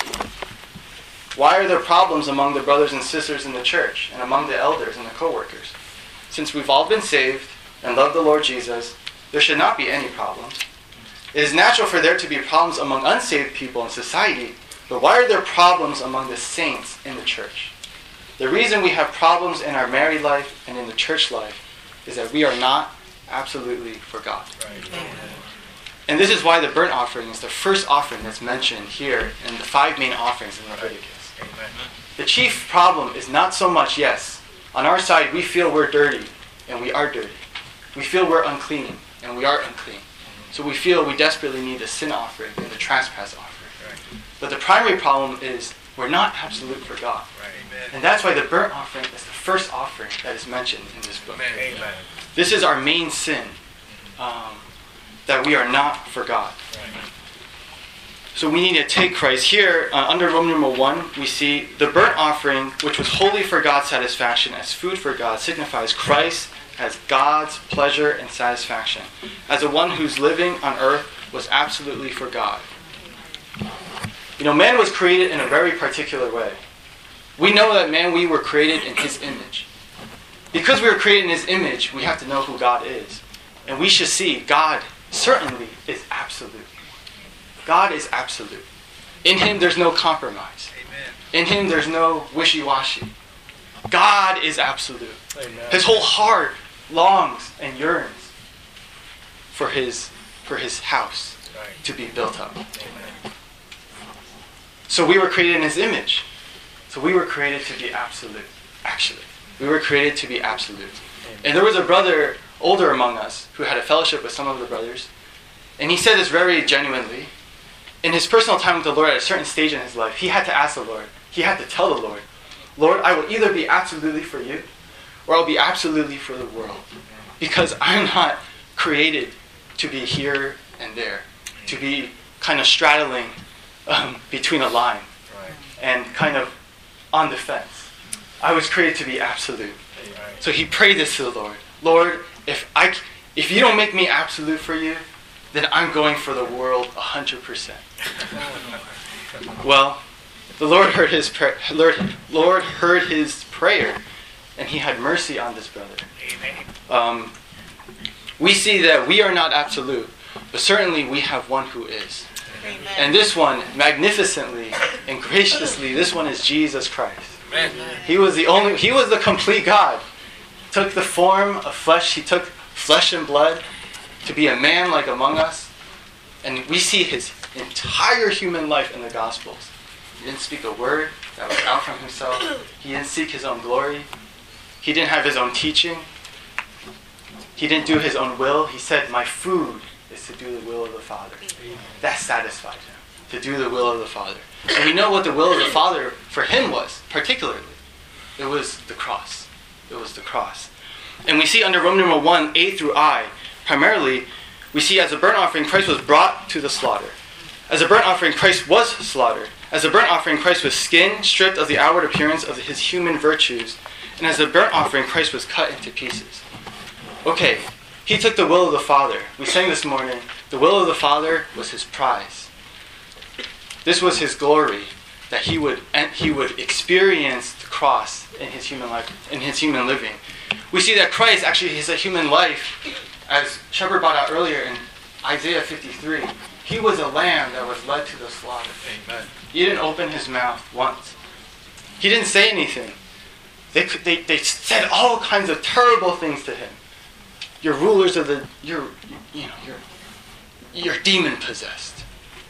Why are there problems among the brothers and sisters in the church and among the elders and the co-workers? since we've all been saved and love the Lord Jesus, there should not be any problems. It is natural for there to be problems among unsaved people in society, but why are there problems among the saints in the church? The reason we have problems in our married life and in the church life is that we are not absolutely for God. Right. And this is why the burnt offering is the first offering that's mentioned here in the five main offerings in Leviticus. Amen. The chief problem is not so much, yes, on our side we feel we're dirty, and we are dirty. We feel we're unclean, and we are unclean. So we feel we desperately need the sin offering and the trespass offering. Right. But the primary problem is we're not absolute for God. Right. And that's why the burnt offering is the first offering that is mentioned in this book. Amen. This is our main sin, um, that we are not for God. Right. So we need to take Christ. Here, uh, under Roman numeral one, we see the burnt offering, which was wholly for God's satisfaction, as food for God, signifies Christ as God's pleasure and satisfaction, as the one whose living on earth was absolutely for God. You know, man was created in a very particular way. We know that man, we were created in his image. Because we were created in his image, we have to know who God is. And we should see God certainly is absolute. God is absolute. In him there's no compromise. Amen. In him there's no wishy-washy. God is absolute. Amen. His whole heart longs and yearns for his, for his house right. to be built up. Amen. So we were created in his image. So we were created to be absolute, actually. We were created to be absolute. Amen. And there was a brother older among us who had a fellowship with some of the brothers. And he said this very genuinely. In his personal time with the Lord at a certain stage in his life, he had to ask the Lord. He had to tell the Lord, Lord, I will either be absolutely for you or I'll be absolutely for the world. Because I'm not created to be here and there, to be kind of straddling um, between a line and kind of on the fence. I was created to be absolute. So he prayed this to the Lord. Lord, if I, if you don't make me absolute for you, then I'm going for the world one hundred percent. Well, the Lord heard his prayer. Lord, Lord heard his prayer, and he had mercy on this brother. Um, we see that we are not absolute, but certainly we have one who is. Amen. And this one, magnificently and graciously, this one is Jesus Christ. Amen. He was the only, he was the complete God. Took the form of flesh, he took flesh and blood to be a man like among us. And we see his entire human life in the Gospels. He didn't speak a word that was out from himself. He didn't seek his own glory. He didn't have his own teaching. He didn't do his own will. He said, my food is to do the will of the Father. That satisfied him, to do the will of the Father. And we know what the will of the Father for him was, particularly. It was the cross. It was the cross. And we see under Roman numeral one, A through I, primarily, we see as a burnt offering, Christ was brought to the slaughter. As a burnt offering, Christ was slaughtered. As a burnt offering, Christ was skinned, stripped of the outward appearance of his human virtues. And as a burnt offering, Christ was cut into pieces. Okay, he took the will of the Father. We sang this morning, the will of the Father was his prize. This was his glory, that he would he would experience the cross in his human life, in his human living. We see that Christ actually has a human life, as Shepard brought out earlier in Isaiah fifty-three. He was a lamb that was led to the slaughter. Amen. He didn't open his mouth once. He didn't say anything. They, they, they said all kinds of terrible things to him. You're rulers of the, you're, you know, you're, you're demon possessed.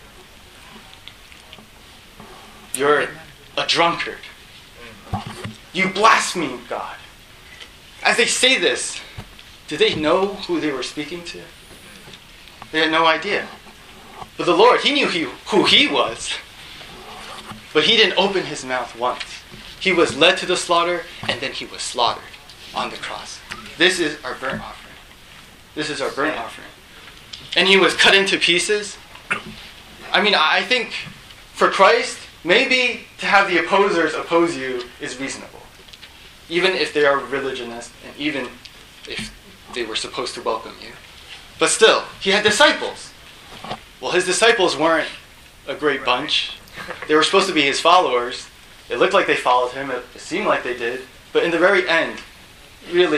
You're a drunkard. You blaspheme God. As they say this, did they know who they were speaking to? They had no idea. But the Lord, he knew he, who he was. But he didn't open his mouth once. He was led to the slaughter, and then he was slaughtered on the cross. This is our burnt offering. This is our burnt offering. And he was cut into pieces. I mean, I think for Christ, maybe to have the opposers oppose you is reasonable. Even if they are religionists, and even if they were supposed to welcome you. But still, he had disciples. Well, his disciples weren't a great bunch. They were supposed to be his followers. It looked like they followed him. It seemed like they did. But in the very end, really,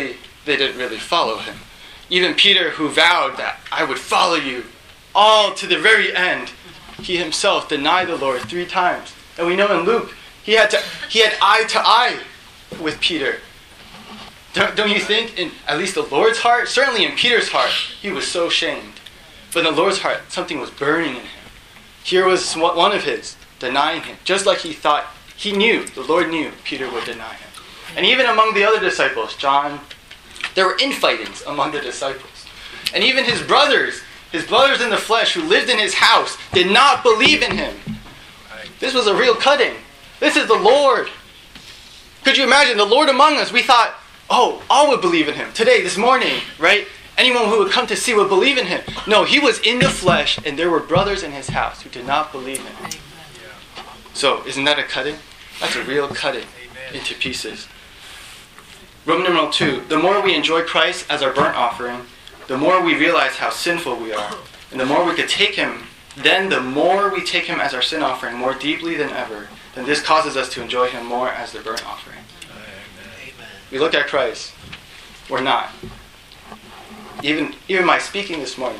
they didn't really follow him. Even Peter, who vowed that I would follow you all to the very end, he himself denied the Lord three times. And we know in Luke, he had to he had eye to eye with Peter. Don't, don't you think in at least the Lord's heart, certainly in Peter's heart, he was so shamed. But in the Lord's heart, something was burning in him. Here was one of his denying him, just like he thought, he knew, the Lord knew Peter would deny him. And even among the other disciples, John, there were infightings among the disciples. And even his brothers, his brothers in the flesh who lived in his house, did not believe in him. This was a real cutting. This is the Lord. Could you imagine, the Lord among us? We thought, oh, all would believe in him. Today, this morning, right? Anyone who would come to see would believe in him. No, he was in the flesh, and there were brothers in his house who did not believe in him. So, isn't that a cutting? That's a real cutting into pieces. Roman numeral two, the more we enjoy Christ as our burnt offering, the more we realize how sinful we are. And the more we could take him, then the more we take him as our sin offering more deeply than ever, then this causes us to enjoy him more as the burnt offering. Amen. We look at Christ. We're not. Even even my speaking this morning,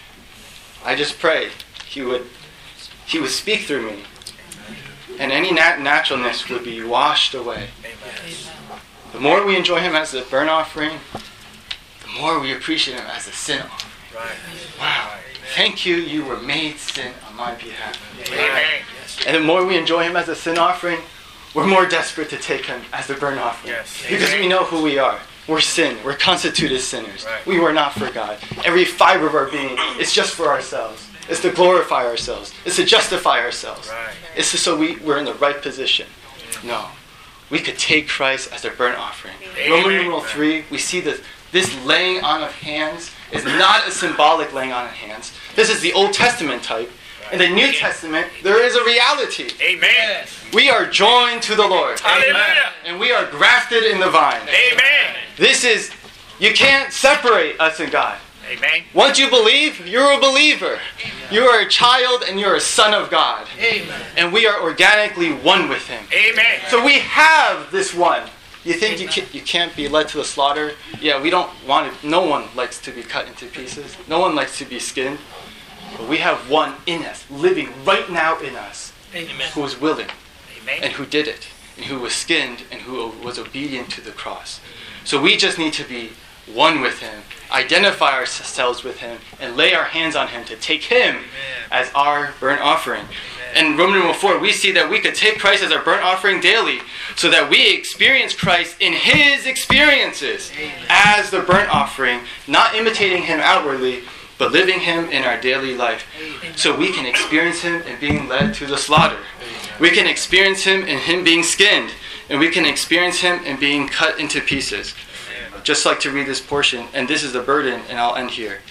I just pray he would he would speak through me, and any nat- naturalness would be washed away. Amen. The more we enjoy him as the burnt offering, the more we appreciate him as a sin offering. Right. Wow. Thank you, you were made sin on my behalf. Amen. And the more we enjoy him as a sin offering, we're more desperate to take him as the burnt offering. Yes. Because we know who we are. We're sin. We're constituted sinners. Right. We were not for God. Every fiber of our being is just for ourselves. It's to glorify ourselves. It's to justify ourselves. Right. It's to, so we, we're in the right position. No. We could take Christ as a burnt offering. Amen. Roman numeral three, we see that this laying on of hands is not a symbolic laying on of hands. This is the Old Testament type. In the New Testament, there is a reality. Amen. We are joined to the Lord. Hallelujah. And we are grafted in the vine. Amen. This is, you can't separate us and God. Amen. Once you believe, you're a believer. You are a child and you're a son of God. Amen. And we are organically one with him. Amen. So we have this one. You think you can't, you can't be led to the slaughter? Yeah, we don't want it. No one likes to be cut into pieces. No one likes to be skinned. But we have one in us, living right now in us, Amen. Who is willing, Amen. And who did it, and who was skinned, and who was obedient to the cross. So we just need to be one with him, identify ourselves with him, and lay our hands on him to take him Amen. As our burnt offering. And Roman numeral four, we see that we could take Christ as our burnt offering daily, so that we experience Christ in his experiences Amen. As the burnt offering, not imitating him outwardly, but living him in our daily life. Amen. So we can experience him in being led to the slaughter. Amen. We can experience him in him being skinned. And we can experience him in being cut into pieces. Amen. Just like to read this portion, and this is the burden, and I'll end here.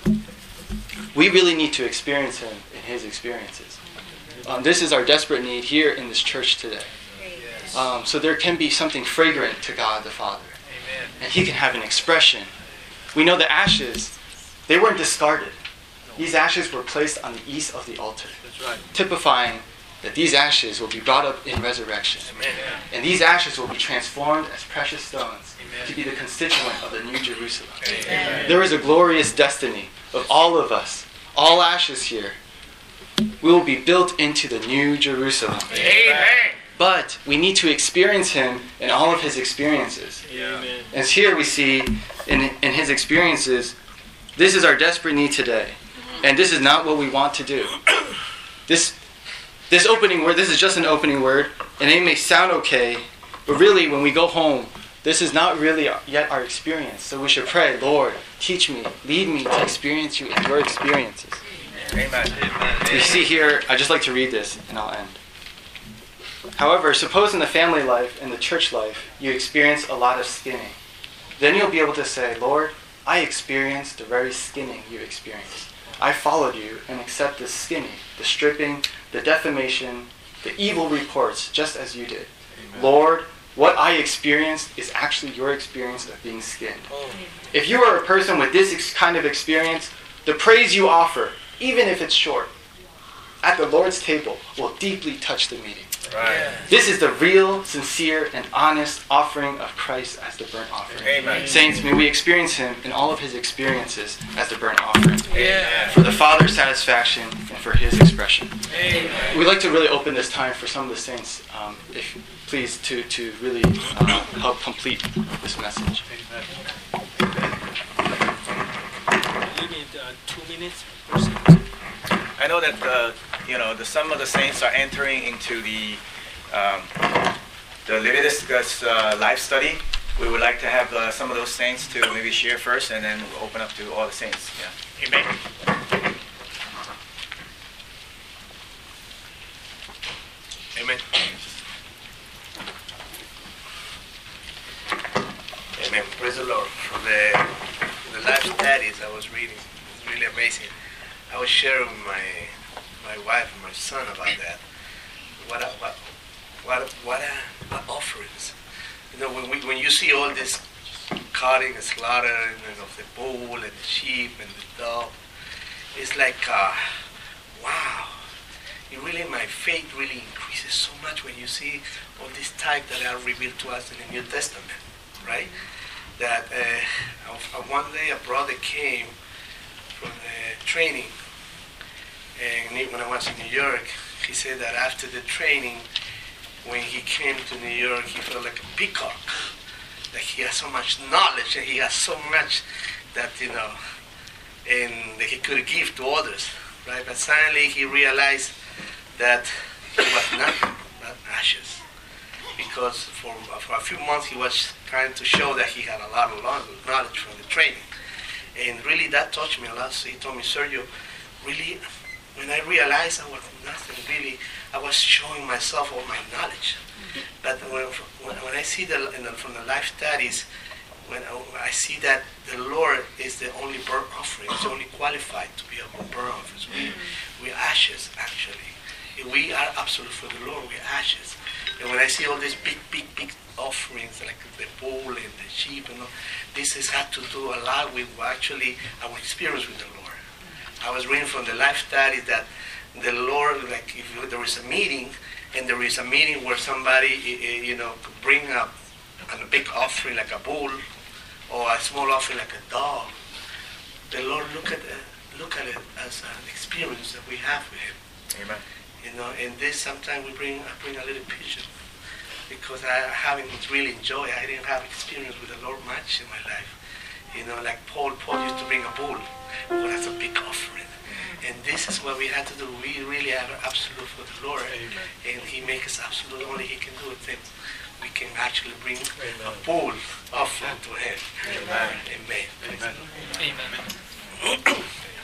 We really need to experience him in his experiences. Um, this is our desperate need here in this church today. Um, so there can be something fragrant to God the Father. Amen. And he can have an expression. We know the ashes, they weren't discarded. These ashes were placed on the east of the altar. That's right. Typifying that these ashes will be brought up in resurrection. Amen. And these ashes will be transformed as precious stones Amen. To be the constituent of the New Jerusalem. Amen. There is a glorious destiny of all of us, all ashes here. We will be built into the New Jerusalem. Amen. But we need to experience him in all of his experiences. Amen. As here we see in, in his experiences, this is our desperate need today. And this is not what we want to do. This this opening word, this is just an opening word, and it may sound okay, but really when we go home, this is not really yet our experience. So we should pray, Lord, teach me, lead me to experience you in your experiences. Amen. Amen. You see here, I just like to read this, and I'll end. However, suppose in the family life and the church life, you experience a lot of skinning. Then you'll be able to say, Lord, I experienced the very skinning you experienced. I followed you and accept the skinning, the stripping, the defamation, the evil reports, just as you did. Amen. Lord, what I experienced is actually your experience of being skinned. Oh. If you are a person with this kind of experience, the praise you offer, even if it's short, at the Lord's table will deeply touch the meeting. Right. This is the real, sincere, and honest offering of Christ as the burnt offering. Amen. Saints, may we experience him in all of his experiences as the burnt offering. Amen. For the Father's satisfaction and for his expression. Amen. We'd like to really open this time for some of the saints, um, if please, to, to really uh, help complete this message. You need uh, two minutes. I know that uh, you know the, some of the saints are entering into the um, the Leviticus uh, life study. We would like to have uh, some of those saints to maybe share first, and then we'll open up to all the saints. Yeah. Amen. Amen. Amen. Praise the Lord. For the, for the life studies I was reading, it's really amazing. I was sharing with my my wife and my son about that. What a, what what a, what, a, what offerings. You know, when we when you see all this cutting and slaughtering and of the bull and the sheep and the dove, it's like uh, wow. It really, my faith really increases so much when you see all these types that are revealed to us in the New Testament, right? That uh, one day a brother came from the training, and when I was in New York, he said that after the training, when he came to New York, he felt like a peacock, that he has so much knowledge and he has so much that, you know, and that he could give to others, right? But suddenly he realized that he was nothing but ashes, because for, for a few months he was trying to show that he had a lot of knowledge from the training. And really that touched me a lot. So he told me, Sergio, really, when I realized I was nothing, really, I was showing myself all my knowledge. But when, when, when I see the, in the from the life studies, when I, I see that the Lord is the only burnt offering, is only qualified to be a burnt offering. We, we're ashes, actually. We are absolute for the Lord, we're ashes. And when I see all these big, big, big offerings, like the bull and the sheep, and all, this has had to do a lot with actually our experience with the Lord. I was reading from the life study that the Lord, like if there is a meeting, and there is a meeting where somebody, you know, could bring up a big offering like a bull, or a small offering like a dog, the Lord look at it, look at it as an experience that we have with Him. Amen. You know, and this sometimes we bring I bring a little picture, because I haven't really enjoyed. I didn't have experience with the Lord much in my life. You know, like Paul, Paul used to bring a bull, but that's a big offering. And this is what we had to do. We really are absolute for the Lord, Amen. And He makes us absolute. Only He can do it. Then we can actually bring Amen. A bull offering to Him. Amen. Amen. Amen. Amen. Amen.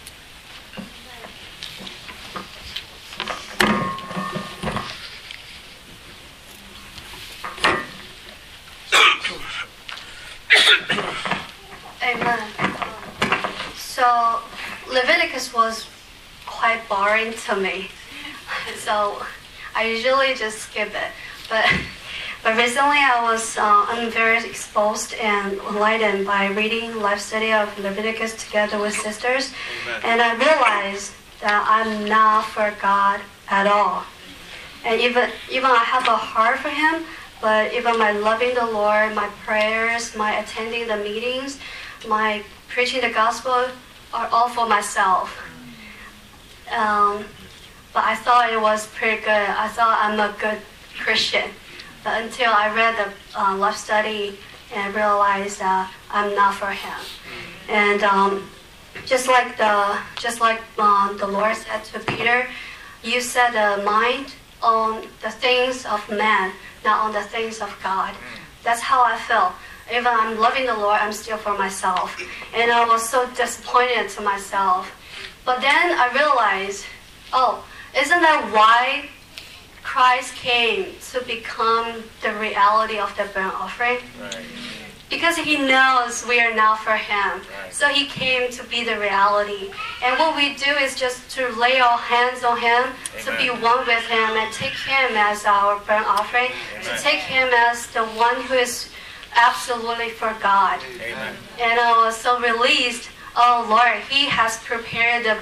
Amen. So Leviticus was quite boring to me, so I usually just skip it. But but recently I was uh, I'm very exposed and enlightened by reading life study of Leviticus together with sisters, Amen. And I realized that I'm not for God at all, and even even I have a heart for Him. But even my loving the Lord, my prayers, my attending the meetings, my preaching the gospel are all for myself. Um, but I thought it was pretty good. I thought I'm a good Christian. But until I read the uh, life study and realized that I'm not for Him. And um, just like the just like uh, the Lord said to Peter, you set the mind on the things of man, not on the things of God. That's how I felt. Even I'm loving the Lord, I'm still for myself. And I was so disappointed to myself. But then I realized, oh, isn't that why Christ came to become the reality of the burnt offering? Right. Because He knows we are not for Him. Right. So He came to be the reality. And what we do is just to lay our hands on Him, Amen. To be one with Him, and take Him as our burnt offering, Amen. To take Him as the one who is absolutely for God. Amen. And I was so released. Oh Lord, He has prepared the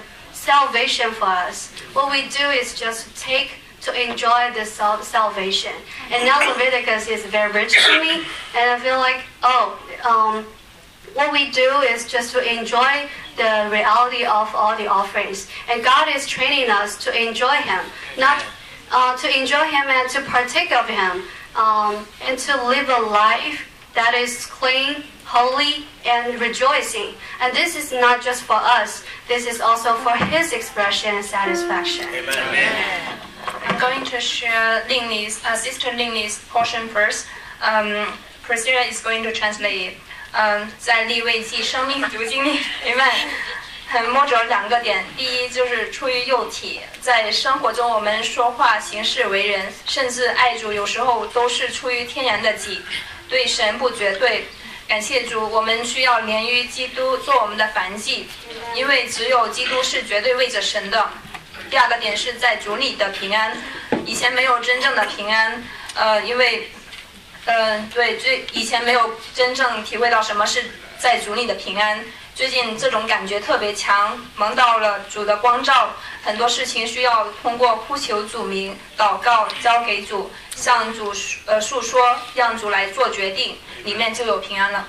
salvation for us. What we do is just take to enjoy this sal- salvation. And now Leviticus is very rich to me, and I feel like, oh, um, what we do is just to enjoy the reality of all the offerings. And God is training us to enjoy Him, not uh, to enjoy Him and to partake of Him, um, and to live a life that is clean, holy, and rejoicing. And this is not just for us. This is also for His expression and satisfaction. Amen. Amen. I'm going to share Lingni's, uh, Sister Lingni's portion first. Um, Priscilla is going to translate it. 嗯，在利未记生命读经里 ，Amen， 很摸着两个点。第一就是出于幼体，在生活中我们说话、行事为人，甚至爱主，有时候都是出于天然的己，对神不绝对。感谢主，我们需要连于基督做我们的燔祭，因为只有基督是绝对为着神的。第二个点是在主里的平安，以前没有真正的平安，呃，因为。嗯，对，最以前没有真正体会到什么是在主里的平安，最近这种感觉特别强，蒙到了主的光照，很多事情需要通过呼求主名、祷告交给主，向主呃诉说，让主来做决定，里面就有平安了。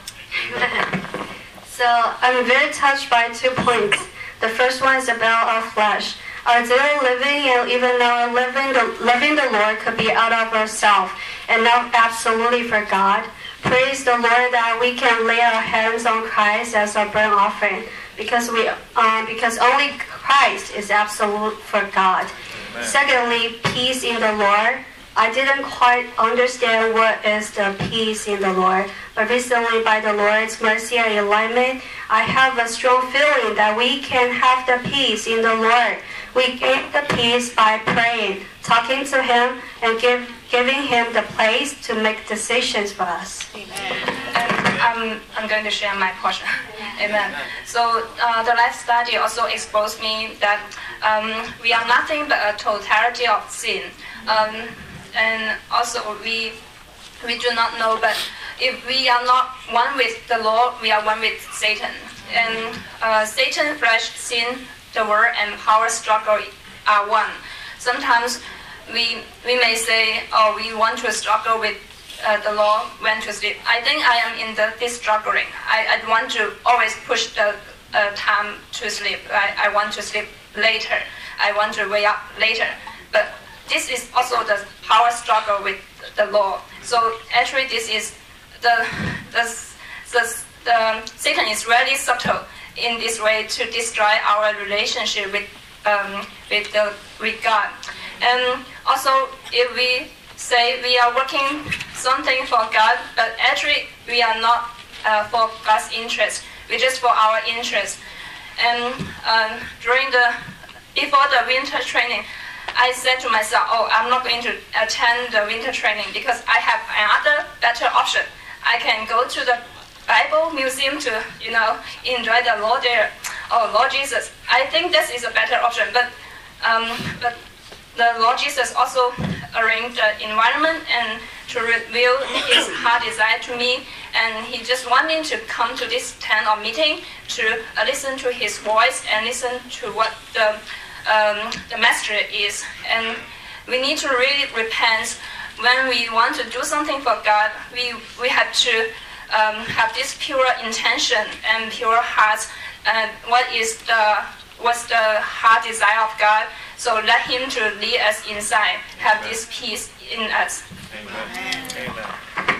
So I'm very touched by two points. The first one is about our flesh. Our daily living and even our living the, living the Lord could be out of ourselves and not absolutely for God. Praise the Lord that we can lay our hands on Christ as our burnt offering, because we um, because only Christ is absolute for God. Amen. Secondly, peace in the Lord. I didn't quite understand what is the peace in the Lord, but recently by the Lord's mercy and enlightenment, I have a strong feeling that we can have the peace in the Lord. We gain the peace by praying, talking to Him, and give, giving Him the place to make decisions for us. Amen. And I'm, I'm going to share my portion. Amen. So uh, the life study also exposed me that um, we are nothing but a totality of sin. Um, and also we we do not know, but if we are not one with the Lord, we are one with Satan. And uh, Satan, flesh, sin, the world, and power struggle are one. Sometimes we we may say, oh, we want to struggle with uh, the Lord when to sleep. I think I am in the this struggling. I, I want to always push the uh, time to sleep. I, I want to sleep later. I want to wake up later. But this is also the power struggle with the law. So actually, this is the the the, the Satan is really subtle in this way to destroy our relationship with um, with the with God. And also, if we say we are working something for God, but actually we are not uh, for God's interest. We just for our interest. And um, during the before the winter training, I said to myself, oh, I'm not going to attend the winter training because I have another better option. I can go to the Bible museum to, you know, enjoy the Lord there. Oh, Lord Jesus, I think this is a better option. But, um, but the Lord Jesus also arranged the environment and to reveal His heart desire to me. And He just wanted to come to this tent or meeting to uh, listen to His voice and listen to what the Um, the master is. And we need to really repent when we want to do something for God. We we have to um, have this pure intention and pure heart. And what is the what's the heart desire of God? So let Him to lead us inside. Have this peace in us. Amen. Amen.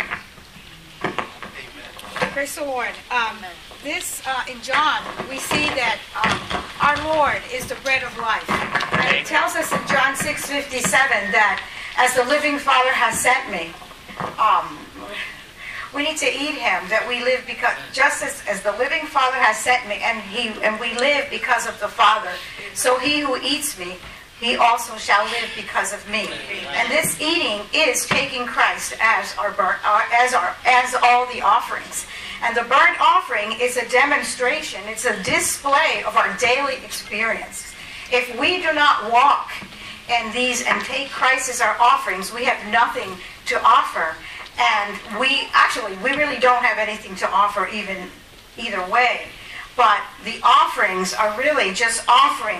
Praise the Lord. Um, this uh, in John, we see that um, our Lord is the bread of life. And it tells us in John six fifty-seven that as the living Father has sent me, um, we need to eat Him. That we live because just as, as the living Father has sent me, and He and we live because of the Father. So he who eats me, he also shall live because of me. And this eating is taking Christ as our burnt, uh, as our as all the offerings. And the burnt offering is a demonstration. It's a display of our daily experience. If we do not walk in these and take Christ as our offerings, we have nothing to offer. And we actually we really don't have anything to offer even either way. But the offerings are really just offering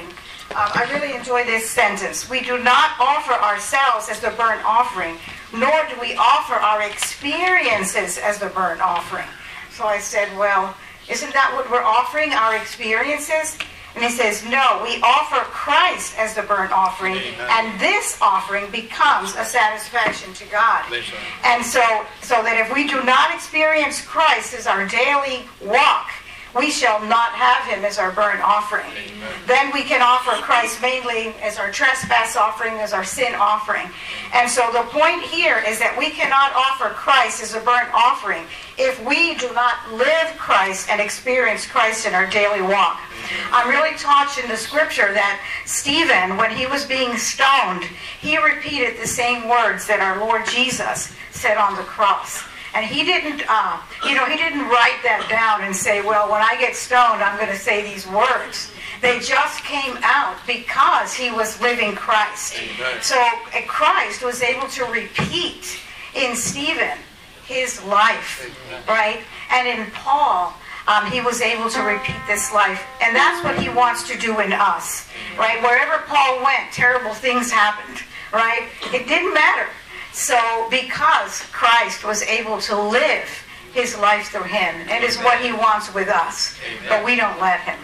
Um, I really enjoy this sentence. We do not offer ourselves as the burnt offering, nor do we offer our experiences as the burnt offering. So I said, well, isn't that what we're offering, our experiences? And he says, no, we offer Christ as the burnt offering, Amen. And this offering becomes a satisfaction to God. And so, so that if we do not experience Christ as our daily walk, we shall not have him as our burnt offering. Amen. Then we can offer Christ mainly as our trespass offering, as our sin offering. And so the point here is that we cannot offer Christ as a burnt offering if we do not live Christ and experience Christ in our daily walk. Mm-hmm. I'm really touched in the scripture that Stephen, when he was being stoned, he repeated the same words that our Lord Jesus said on the cross. And he didn't, uh, you know, he didn't write that down and say, well, when I get stoned, I'm going to say these words. They just came out because he was living Christ. Amen. So uh, Christ was able to repeat in Stephen his life, Amen. Right? And in Paul, um, he was able to repeat this life. And that's what he wants to do in us, right? Wherever Paul went, terrible things happened, right? It didn't matter. So, because Christ was able to live his life through him, it is what he wants with us, Amen. But we don't let him.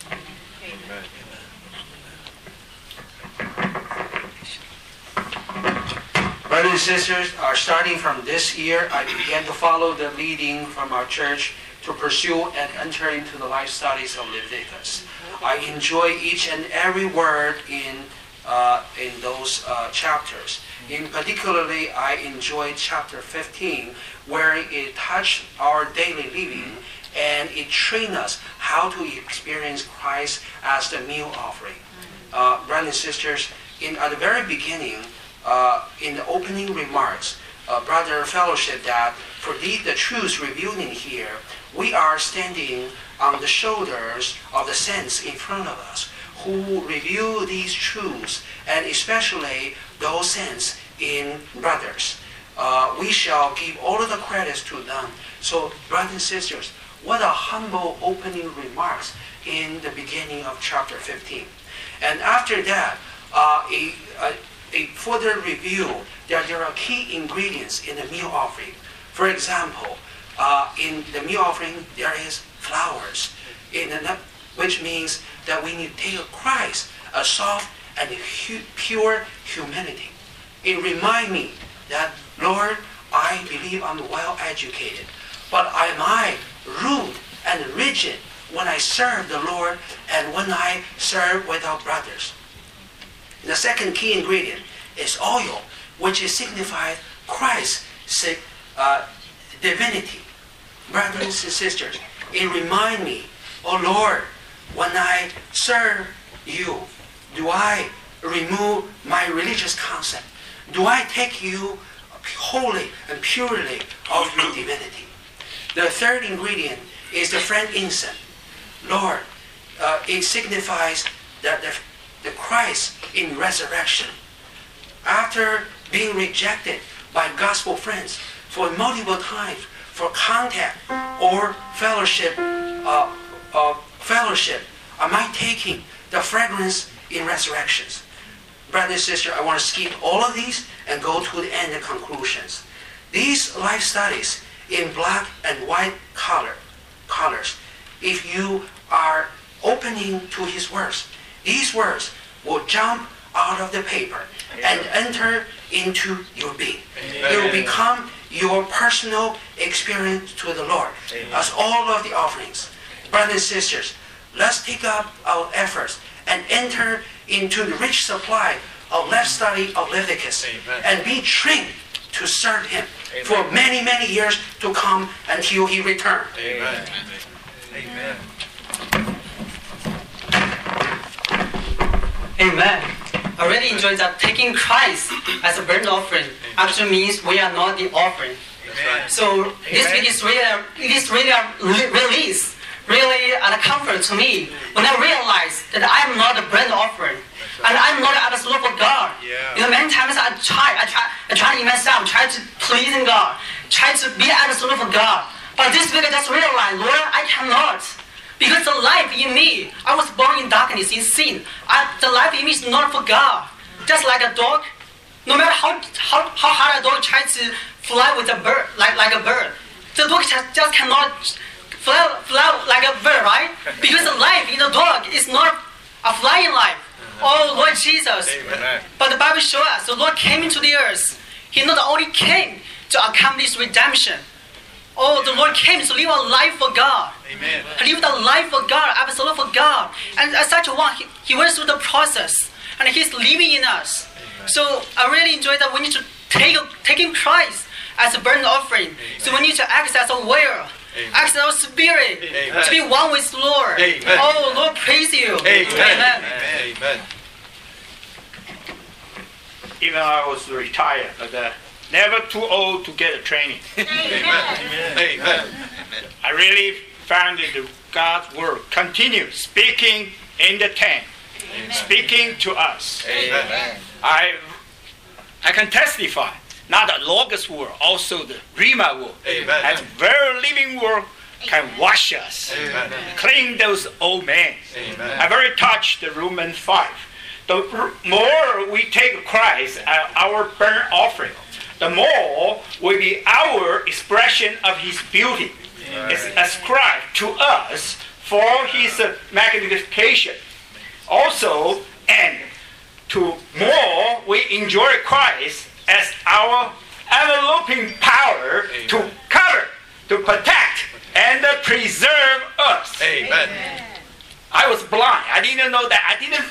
Brothers and sisters, uh, starting from this year, I began to follow the leading from our church to pursue and enter into the life studies of Leviticus. I enjoy each and every word in uh, in those uh, chapters. In particularly, I enjoyed chapter fifteen, where it touched our daily living and it trained us how to experience Christ as the meal offering. Uh, brothers and sisters, in at the very beginning, uh, in the opening remarks, uh, Brother fellowship that for the, the truths revealed in here, we are standing on the shoulders of the saints in front of us, who reveal these truths, and especially those saints in brothers. Uh, we shall give all of the credits to them. So, brothers and sisters, what a humble opening remarks in the beginning of chapter fifteen. And after that, uh, a, a, a further review that there are key ingredients in the meal offering. For example, uh, in the meal offering, there is flowers, in the, which means that we need to take Christ, a soft and hu- pure humility. It reminds me that, Lord, I believe I'm well educated, but am I rude and rigid when I serve the Lord and when I serve with our brothers? The second key ingredient is oil, which is signified Christ's uh, divinity. Brothers and sisters, it reminds me, oh Lord, when I serve you, do I remove my religious concept? Do I take you wholly and purely of your divinity? The third ingredient is the frankincense. Lord, uh, it signifies that the, the Christ in resurrection. After being rejected by gospel friends for multiple times, for contact or fellowship, uh, uh, fellowship, am I taking the fragrance in resurrections? Brother and sister, I want to skip all of these and go to the end of conclusions. These life studies in black and white color, colors, if you are opening to his words, these words will jump out of the paper and enter into your being. Amen. It will become your personal experience to the Lord. Amen. As all of the offerings. Brothers and sisters, let's take up our efforts and enter into the rich supply of life study of Leviticus. Amen. And be trained to serve him. Amen. For many, many years to come until he returns. Amen. Amen. Amen. I really enjoy that taking Christ as a burnt offering actually means we are not the offering. Right. So this Amen. week is really, a, it is really a release, really a comfort to me when I realize that I am not a burnt offering. And I'm not an absolute for God. Yeah. You know, many times I try, I try, I try in myself, try to please in God, try to be absolute for God. But this week I just realized, Lord, I cannot. Because the life in me, I was born in darkness, in sin. I, the life in me is not for God. Just like a dog, no matter how, how, how hard a dog tries to fly with a bird, like, like a bird, the dog just, just cannot fly, fly like a bird, right? Because the life in the dog is not a flying life. Oh, Lord Jesus. Amen. But the Bible shows us the Lord came into the earth. He not only came to accomplish redemption. Oh, the Lord came to live a life for God. Amen. To live the life for God, absolute for God. And as such a one, he, he went through the process. And He's living in us. Amen. So I really enjoy that we need to take taking Christ as a burnt offering. Amen. So we need to act as a will. Amen. Act as our spirit. Amen. To be one with the Lord. Amen. Oh, Lord, praise you. Amen. Amen. Amen. Amen. Even I was retired, but uh, never too old to get a training. Amen. Amen. I really found that God's word continue speaking in the tent, Amen. Speaking to us. Amen. I I can testify, not the Logos word, also the Rhema word. Amen. That very living word can wash us, Amen. Clean those old men. Amen. I very touched the Romans five. The more we take Christ as our burnt offering, the more will be our expression of His beauty. Right. It's ascribed to us for His magnification. Also, and to more we enjoy Christ as our enveloping power Amen. To cover, to protect, and preserve us. Amen. I was blind. I didn't know that. I didn't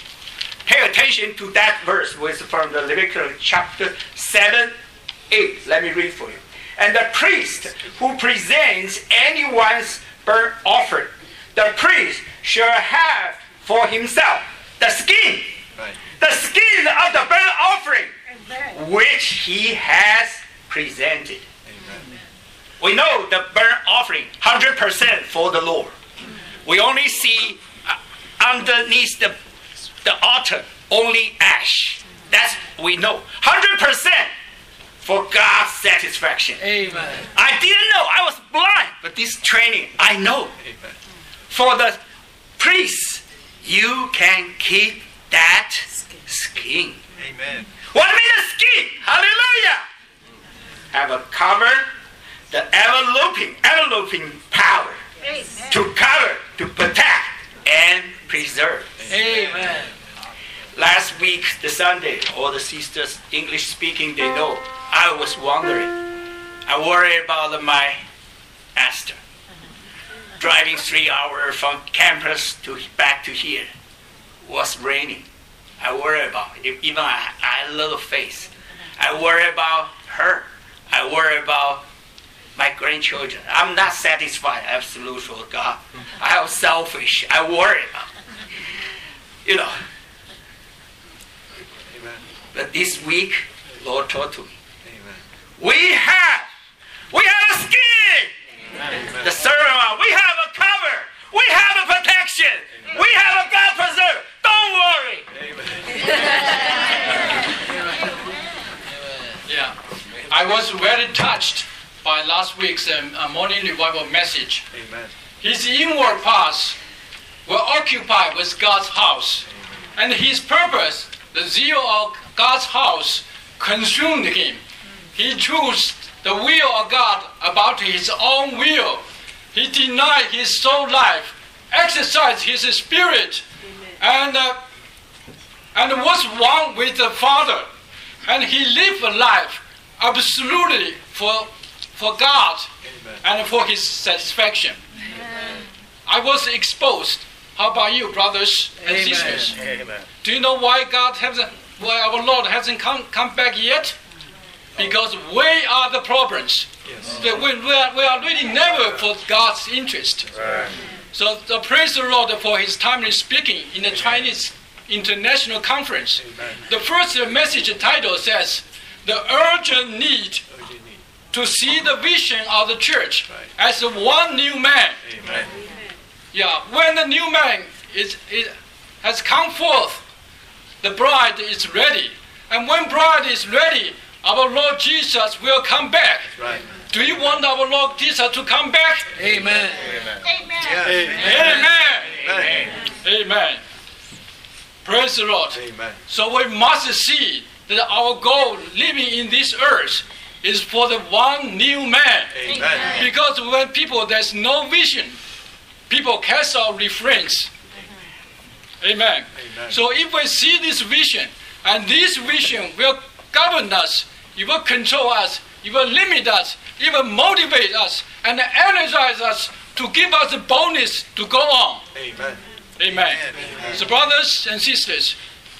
pay attention to that verse. Was from the Leviticus chapter seven, eight. Let me read for you. And the priest who presents anyone's burnt offering, the priest shall have for himself the skin, right. the skin of the burnt offering, Amen. Which he has presented. Amen. We know the burnt offering, one hundred percent for the Lord. We only see uh, underneath the, the altar, only ash. That's we know. one hundred percent for God's satisfaction. Amen. I didn't know. I was blind. But this training, I know. Amen. For the priests, you can keep that skin. Amen. What means the skin? Hallelujah. Have a cover, the enveloping, enveloping power. Amen. To cover, to protect, and preserve. Amen. Last week, the Sunday, all the sisters English speaking, they know. I was wondering. I worried about my Esther. Driving three hours from campus to back to here. Was raining. I worry about it. Even I, I had a little face. I worry about her. I worry about my grandchildren. I'm not satisfied, absolutely, for God. I am selfish. I worry about it. You know. Amen. But this week, Lord taught to me. Amen. We have, we have a skin. Amen. The servant, we have a cover. We have a protection. Amen. We have a God preserve. Don't worry. Yeah, I was very touched by last week's um, uh, morning revival message. Amen. His inward parts were occupied with God's house, Amen. And his purpose, the zeal of God's house, consumed him. He chose the will of God about his own will. He denied his soul life, exercised his spirit, and uh, and was one with the Father. And he lived a life absolutely for for God, Amen. And for his satisfaction. Amen. I was exposed. How about you, brothers and Amen. Sisters? Amen. Do you know why God hasn't, why our Lord hasn't come, come back yet? Because we are the problems. Yes. We, we, are, we are really never for God's interest. Right. So, so praise the Lord for his timely speaking in the Chinese International Conference. Amen. The first message title says, the urgent need to see the vision of the church right. as one new man. Amen. Yeah, when the new man is, is has come forth, the bride is ready. And when bride is ready, our Lord Jesus will come back. Right. Do you want our Lord Jesus to come back? Amen. Amen. Amen. Amen. Amen. Amen. Praise the Lord. Amen. So we must see that our goal living in this earth is for the one new man. Amen. Because when people, there's no vision, people cast out refrains. Amen. Amen. So if we see this vision, and this vision will govern us, it will control us, it will limit us, it will motivate us, and energize us to give us the boldness to go on. Amen. Amen. Amen. So brothers and sisters,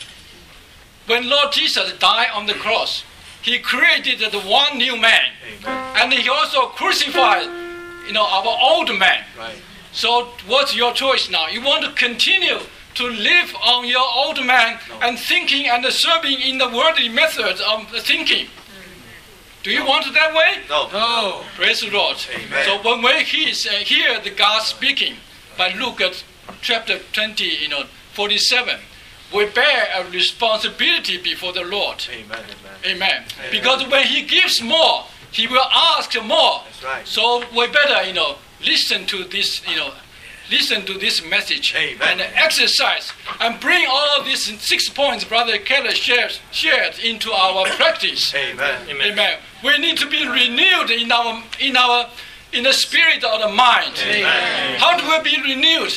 when Lord Jesus died on the cross, He created the one new man. Amen. And He also crucified, you know, our old man. Right. So what's your choice now? You want to continue to live on your old man no. and thinking and serving in the worldly methods of thinking? Do you no. want it that way? No. No. Praise the Lord. Amen. So when we hear the God speaking by Luke at chapter twenty, you know, forty-seven, we bear a responsibility before the Lord. Amen. Amen. Amen. Amen. Because when He gives more, He will ask more. That's right. So we better, you know, listen to this, you know, listen to this message. Amen. And exercise and bring all these six points Brother Keller shared, shared into our practice. Amen. Amen. Amen. We need to be renewed in our in our in the spirit of the mind. Amen. How do we be renewed?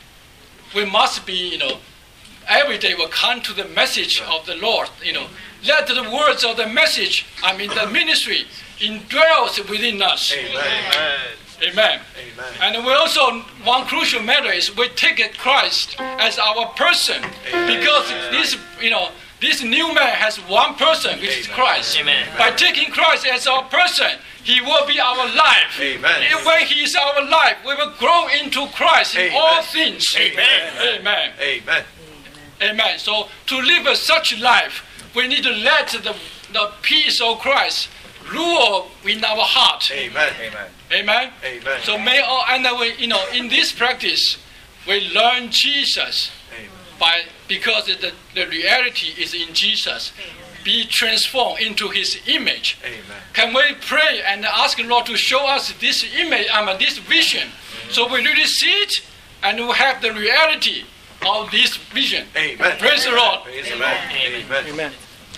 We must be, you know, every day we come to the message of the Lord, you know. Let the words of the message, I mean the ministry, indwells within us. Amen. Amen. Amen. And we also, one crucial matter is we take Christ as our person. Amen. Because this, you know, this new man has one person, which is Christ. Amen. By taking Christ as our person, He will be our life. Amen. And when He is our life, we will grow into Christ in Amen. all things. Amen. Amen. Amen. Amen. So to live a such life, we need to let the, the peace of Christ rule in our heart. Amen. Amen. Amen. Amen. So may all, and we, you know, in this practice, we learn Jesus. Amen. By because the, the reality is in Jesus. Be transformed into His image. Amen. Can we pray and ask the Lord to show us this image, I mean, this vision, Amen. so we really see it and we have the reality of this vision. Amen. Praise the Lord. Praise Amen. Amen. Amen. Amen.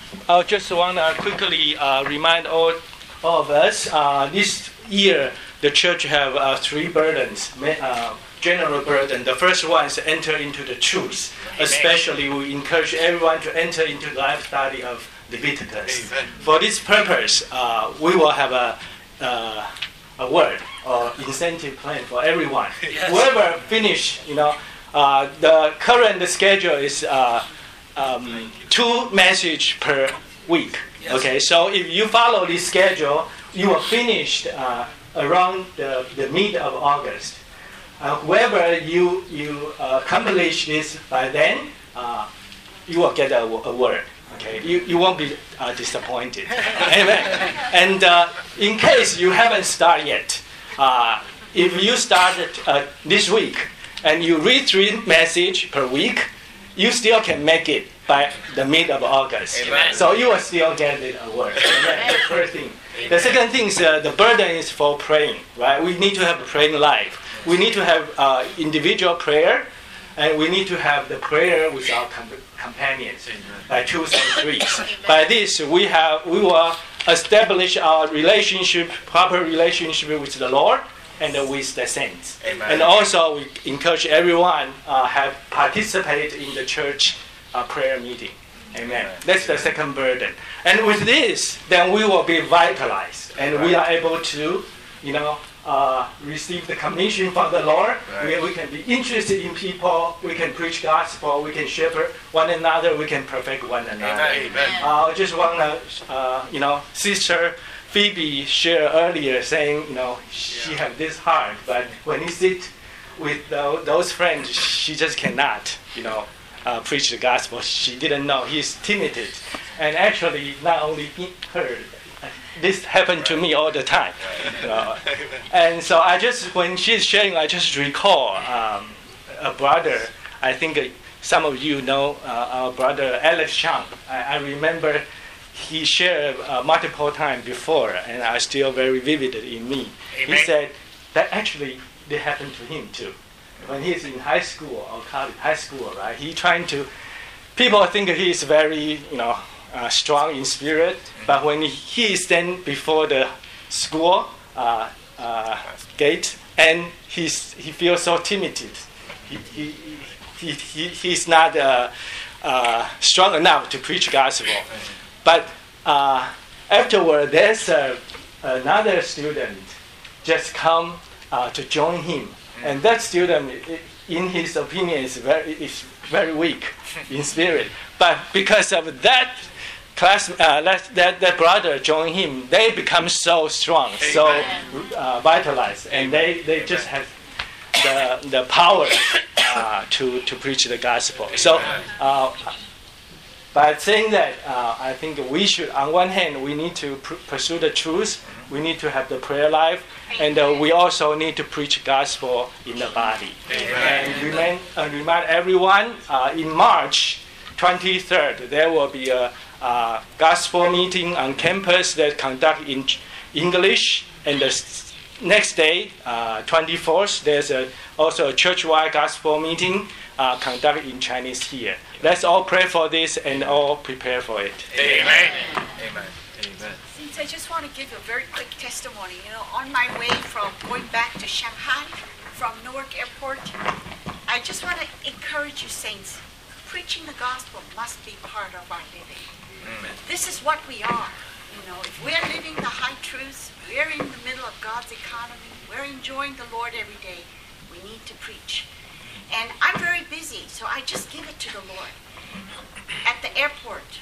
I just want to quickly uh, remind all, all of us, uh, this year the church have uh, three burdens, uh, general burden. The first one is enter into the truth. Amen. Especially we encourage everyone to enter into the life study of Leviticus. Amen. For this purpose, uh, we will have a, uh, a word or incentive plan for everyone. Yes. Whoever finish, you know, uh, the current schedule is uh, um, two message per week. Yes. Okay, so if you follow this schedule, you will finish uh, around the, the mid of August. Uh, whoever you you uh, accomplish this by then, uh, you will get a, a word. Okay, you, you won't be uh, disappointed. Amen. And uh, in case you haven't started yet, uh, if you started uh, this week and you read three message per week, you still can make it by the mid of August. Amen. So you will still get it a word. Amen. The first thing. Amen. The second thing is uh, the burden is for praying. Right? We need to have a praying life. We need to have uh, individual prayer, and we need to have the prayer with our com- companions by twos and threes. By this, we have we will establish our relationship, proper relationship with the Lord and uh, with the saints. Amen. And also, we encourage everyone uh, have participate in the church uh, prayer meeting. Amen. Amen. That's the second burden. And with this, then we will be vitalized, and right. we are able to, you know. Uh, receive the commission from the Lord. Right. We, we can be interested in people. We can preach gospel. We can shepherd one another. We can perfect one another. Amen. Uh, I just want to, uh, you know, Sister Phoebe shared earlier saying, you know, she yeah. have this heart, but when you sit with uh, those friends, she just cannot, you know, uh, preach the gospel. She didn't know. He's timid. And actually, not only her, this happened to me all the time. You know. And so I just, when she's sharing, I just recall um, a brother, I think uh, some of you know uh, our brother Alex Chang. I, I remember he shared uh, multiple times before, and I still very vivid in me. Amen. He said that actually it happened to him too. When he's in high school or college, high school, right? He trying to. People think he's very, you know, uh, strong in spirit, but when he, he stand before the school uh, uh, gate, and he's he feels so timid. He he he, he he's not uh, uh, strong enough to preach gospel. But uh, afterward, there's a, another student just come uh, to join him, and that student, in his opinion, is very is very weak in spirit. But because of that class, uh, that, that that brother join him, they become so strong, Amen. so uh, vitalized, and they, they just have the the power uh, to to preach the gospel. So. Uh, By saying that, uh, I think we should, on one hand, we need to pr- pursue the truth. We need to have the prayer life, and uh, we also need to preach gospel in the body. Amen. And remind, uh, remind everyone, uh, in March twenty-third, there will be a, a gospel meeting on campus that conduct in English, and the s- next day, uh, twenty-fourth, there's a, also a church-wide gospel meeting uh, conducted in Chinese here. Let's all pray for this and all prepare for it. Amen. Amen. Amen. Since I just want to give a very quick testimony. You know, on my way from going back to Shanghai from Newark Airport, I just want to encourage you, saints. Preaching the gospel must be part of our living. Amen. This is what we are. You know, if we're living the high truths, we're in the middle of God's economy, we're enjoying the Lord every day, we need to preach. And I'm very busy, so I just give it to the Lord. At the airport,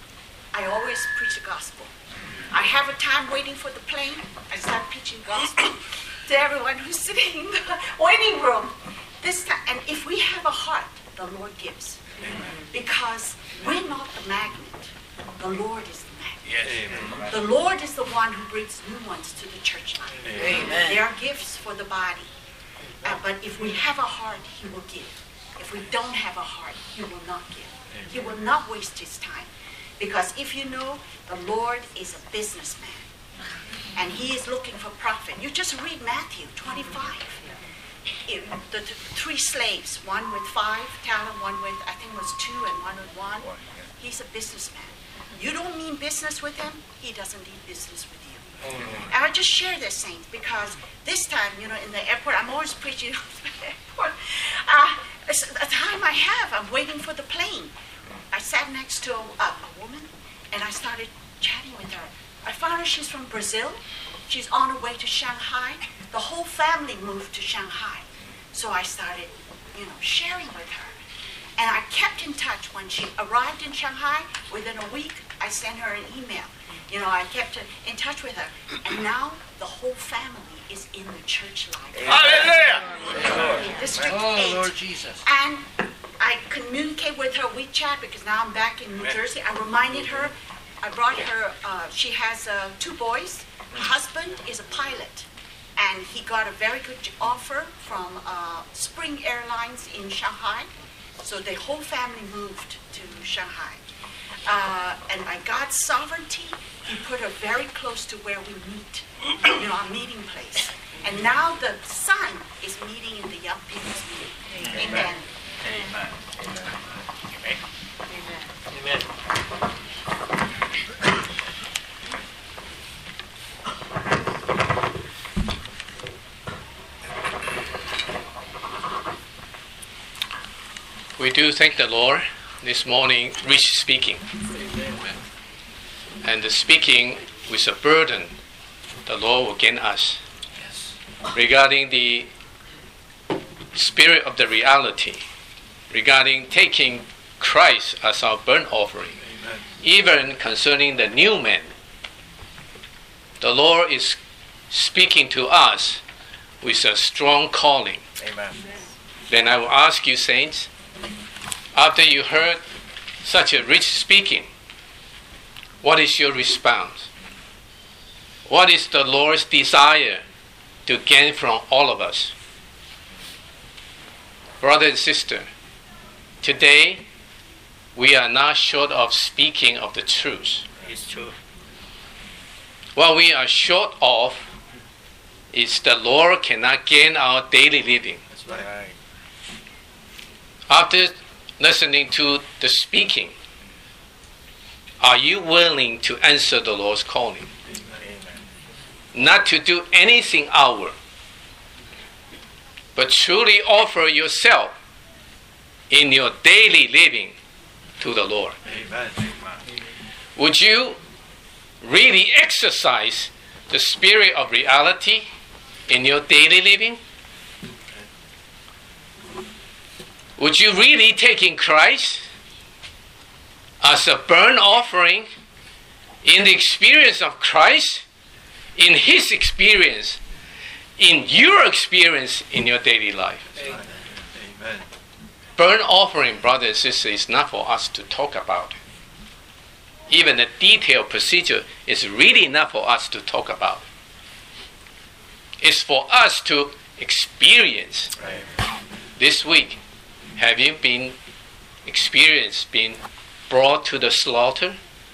I always preach the gospel. I have a time waiting for the plane, I start preaching gospel to everyone who's sitting in the waiting room. This time, and if we have a heart, the Lord gives. Because we're not the magnet. The Lord is the magnet. Yes. Amen. The Lord is the one who brings new ones to the church life. Amen. There are gifts for the body. Uh, but if we have a heart, he will give. If we don't have a heart, he will not give. He will not waste his time. Because if you know, the Lord is a businessman. And he is looking for profit. You just read Matthew twenty-five. It, the, the three slaves, one with five talent, one with, I think it was two, and one with one. He's a businessman. You don't mean business with him, he doesn't mean business with you. And I just share this, saints, because this time, you know, in the airport, I'm always preaching at the airport. Uh, it's the time I have, I'm waiting for the plane. I sat next to a, a woman, and I started chatting with her. I found out she's from Brazil. She's on her way to Shanghai. The whole family moved to Shanghai. So I started, you know, sharing with her. And I kept in touch. When she arrived in Shanghai, within a week, I sent her an email. You know, I kept in touch with her. And now the whole family is in the church life. Hallelujah! District Oh, eight. Lord Jesus. And I communicate with her WeChat because now I'm back in New Jersey. I reminded her, I brought her, uh, she has uh, two boys. Her husband is a pilot. And he got a very good offer from uh, Spring Airlines in Shanghai. So the whole family moved to Shanghai. Uh, and by God's sovereignty, he put her very close to where we meet, you know, our meeting place. And now the son is meeting in the young people's meeting. Amen. Amen. Amen. Amen. Amen. We do thank the Lord this morning, rich speaking. And the speaking with a burden the Lord will gain us. Regarding the spirit of the reality, regarding taking Christ as our burnt offering, Amen. Even concerning the new man, the Lord is speaking to us with a strong calling. Amen. Then I will ask you, saints, after you heard such a rich speaking, what is your response? What is the Lord's desire to gain from all of us? Brother and sister, today we are not short of speaking of the truth. It's true. What we are short of is the Lord cannot gain our daily living. That's right. After listening to the speaking, are you willing to answer the Lord's calling? Amen. Not to do anything outward, but truly offer yourself in your daily living to the Lord. Amen. Would you really exercise the spirit of reality in your daily living? Would you really take in Christ as a burnt offering in the experience of Christ, in His experience, in your experience in your daily life? Amen. Amen. Burnt offering, brothers and sisters, is not for us to talk about. Even the detailed procedure is really not for us to talk about. It's for us to experience. Right. This week, have you been experienced being brought to the slaughter?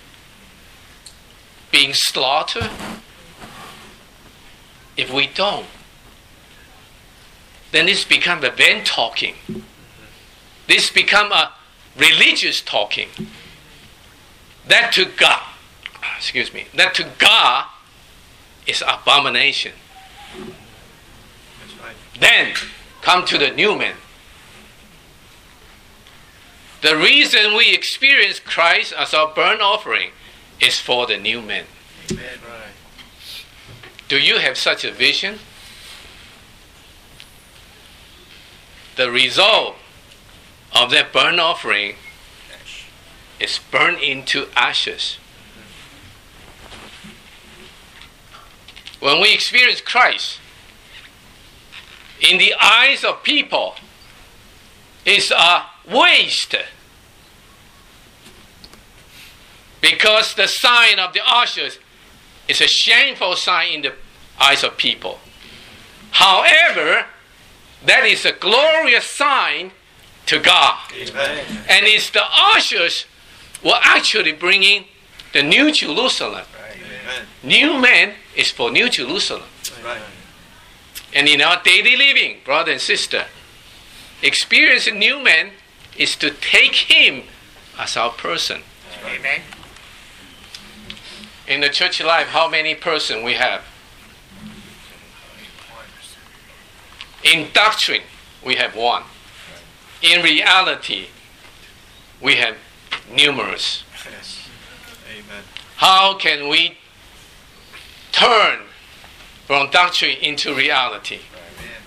Being slaughtered? If we don't, then it's become a vain talking. This become a religious talking. That to God, excuse me, that to God is abomination. That's right. Then come to the new man. The reason we experience Christ as our burnt offering is for the new man. Amen. Right. Do you have such a vision? The result of that burnt offering is burned into ashes. When we experience Christ, in the eyes of people, it's a waste. Because the sign of the ashes is a shameful sign in the eyes of people. However, that is a glorious sign to God. Amen. And it's the ashes will actually bring in the New Jerusalem. Right. New man is for New Jerusalem. Right. And in our daily living, brother and sister, experiencing new man is to take him as our person. Amen. In the church life, how many persons we have? In doctrine, we have one. In reality, we have numerous. Yes. Amen. How can we turn from doctrine into reality? Amen.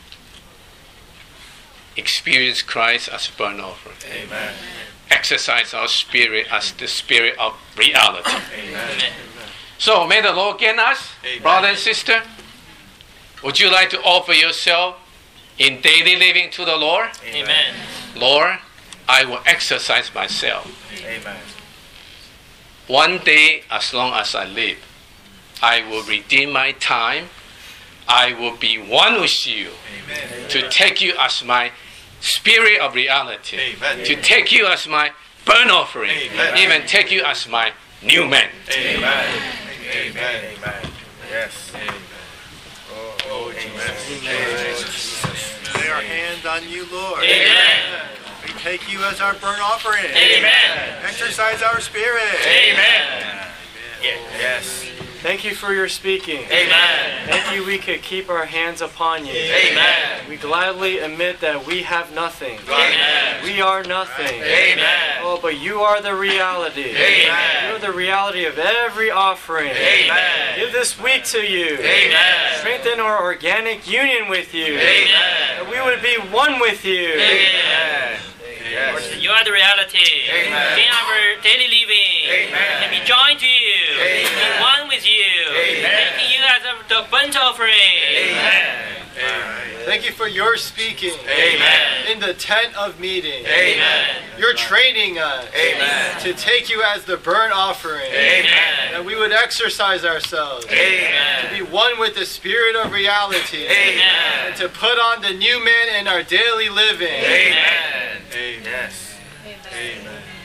Experience Christ as a burnt offering. Amen. Exercise our spirit as the spirit of reality. Amen. So may the Lord gain us, Amen. brother and sister. Would you like to offer yourself in daily living to the Lord? Amen. Lord, I will exercise myself. Amen. One day, as long as I live, I will redeem my time. I will be one with you. Amen. To take you as my spirit of reality. Amen. To take you as my burnt offering. Amen. Even take you as my new man. Amen. Amen. Amen. Yes. Amen. Oh, oh Jesus. Jesus. Lay our hands on you, Lord. Amen. We take you as our burnt offering. Amen. Exercise our spirit. Amen. Yes. Thank you for your speaking. Amen. Thank you we could keep our hands upon you. Amen. We gladly admit that we have nothing. Amen. We are nothing. Amen. Oh, but you are the reality. Amen. You are the reality of every offering. Amen. Give this week to you. Amen. Strengthen our organic union with you. Amen. That we would be one with you. Amen. Yes. You are the reality. Amen. In our daily living. Amen. And be joined to you. Amen. Be one with you. Amen. Taking you as a, the burnt offering. Amen. Thank you for your speaking. Amen. In the tent of meeting. Amen. You're training us. Amen. To take you as the burnt offering. Amen. That we would exercise ourselves. Amen. To be one with the spirit of reality. Amen. And to put on the new man in our daily living. Amen. Yes. Amen.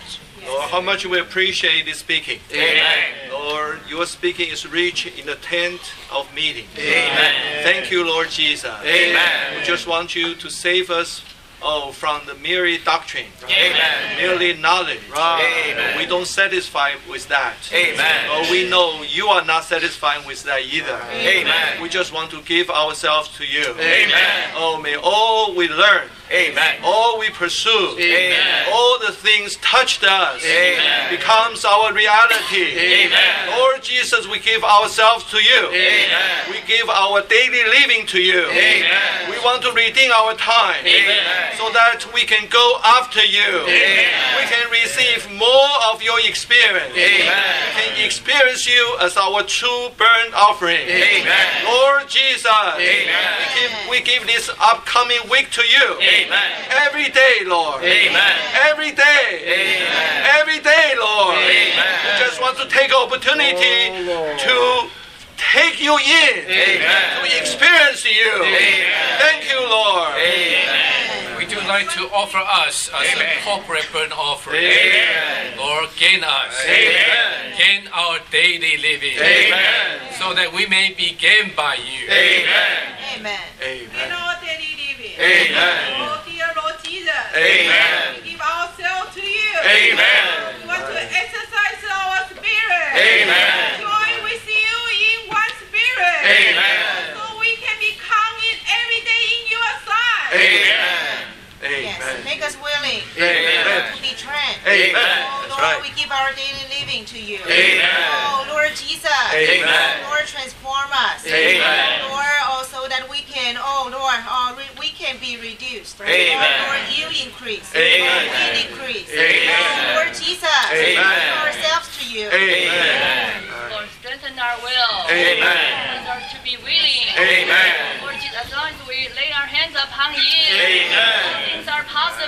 Lord, how much we appreciate this speaking. Amen. Lord, your speaking is rich in the tent of meeting. Amen. Thank you, Lord Jesus. Amen. We just want you to save us oh, from the mere doctrine, Amen. merely knowledge. Amen. We don't satisfy with that. Amen. Oh, we know you are not satisfied with that either. Amen. We just want to give ourselves to you. Amen. Oh, may all we learn, Amen. all we pursue, Amen. all the things touched us, Amen. becomes our reality. Amen. Lord Jesus, we give ourselves to you. Amen. We give our daily living to you. Amen. We want to redeem our time. Amen. So that we can go after you. Amen. We can receive more of your experience. Amen. We can experience you as our true burnt offering. Amen. Lord Jesus, Amen. We, give, we give this upcoming week to you. Amen. Every day, Lord. Amen. Every day. Amen. Every day, Lord. Amen. We just want to take opportunity to take you in. Amen. To experience you. Amen. Thank you, Lord. Amen. We do like to offer us as Amen. a corporate burnt offering. Amen. Lord, gain us. Amen. Gain our daily living. Amen. So that we may be gained by you. Amen. Amen. Amen. In our daily living. Amen. Oh, dear Lord Jesus. Amen. We give ourselves to you. Amen. We want to exercise our spirit. Amen. Join with you in one spirit. Amen. So we can become in every day in your sight. Amen. Yes, make us willing Amen. to be trained. Amen. Oh, That's Lord, right. we give our daily living to you. Amen. Oh, Lord Jesus. Amen. Lord, transform us. Amen. Lord, also that we can, oh, Lord, oh, re- we can be reduced. Amen. Oh, Lord, you increase. Amen. Oh, we decrease. Amen. Oh, Lord Jesus. Amen. We give ourselves to you. Amen. Lord, strengthen our will. Amen. Lord, to be willing. Amen. Lord Jesus, as long as we lay our hands upon you, Amen. all things are possible.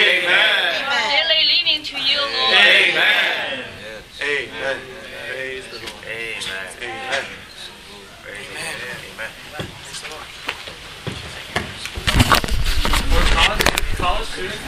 Amen. Our daily living to you, Lord. Amen. Amen. Praise the Lord. Amen. Amen. Amen. For college, college students,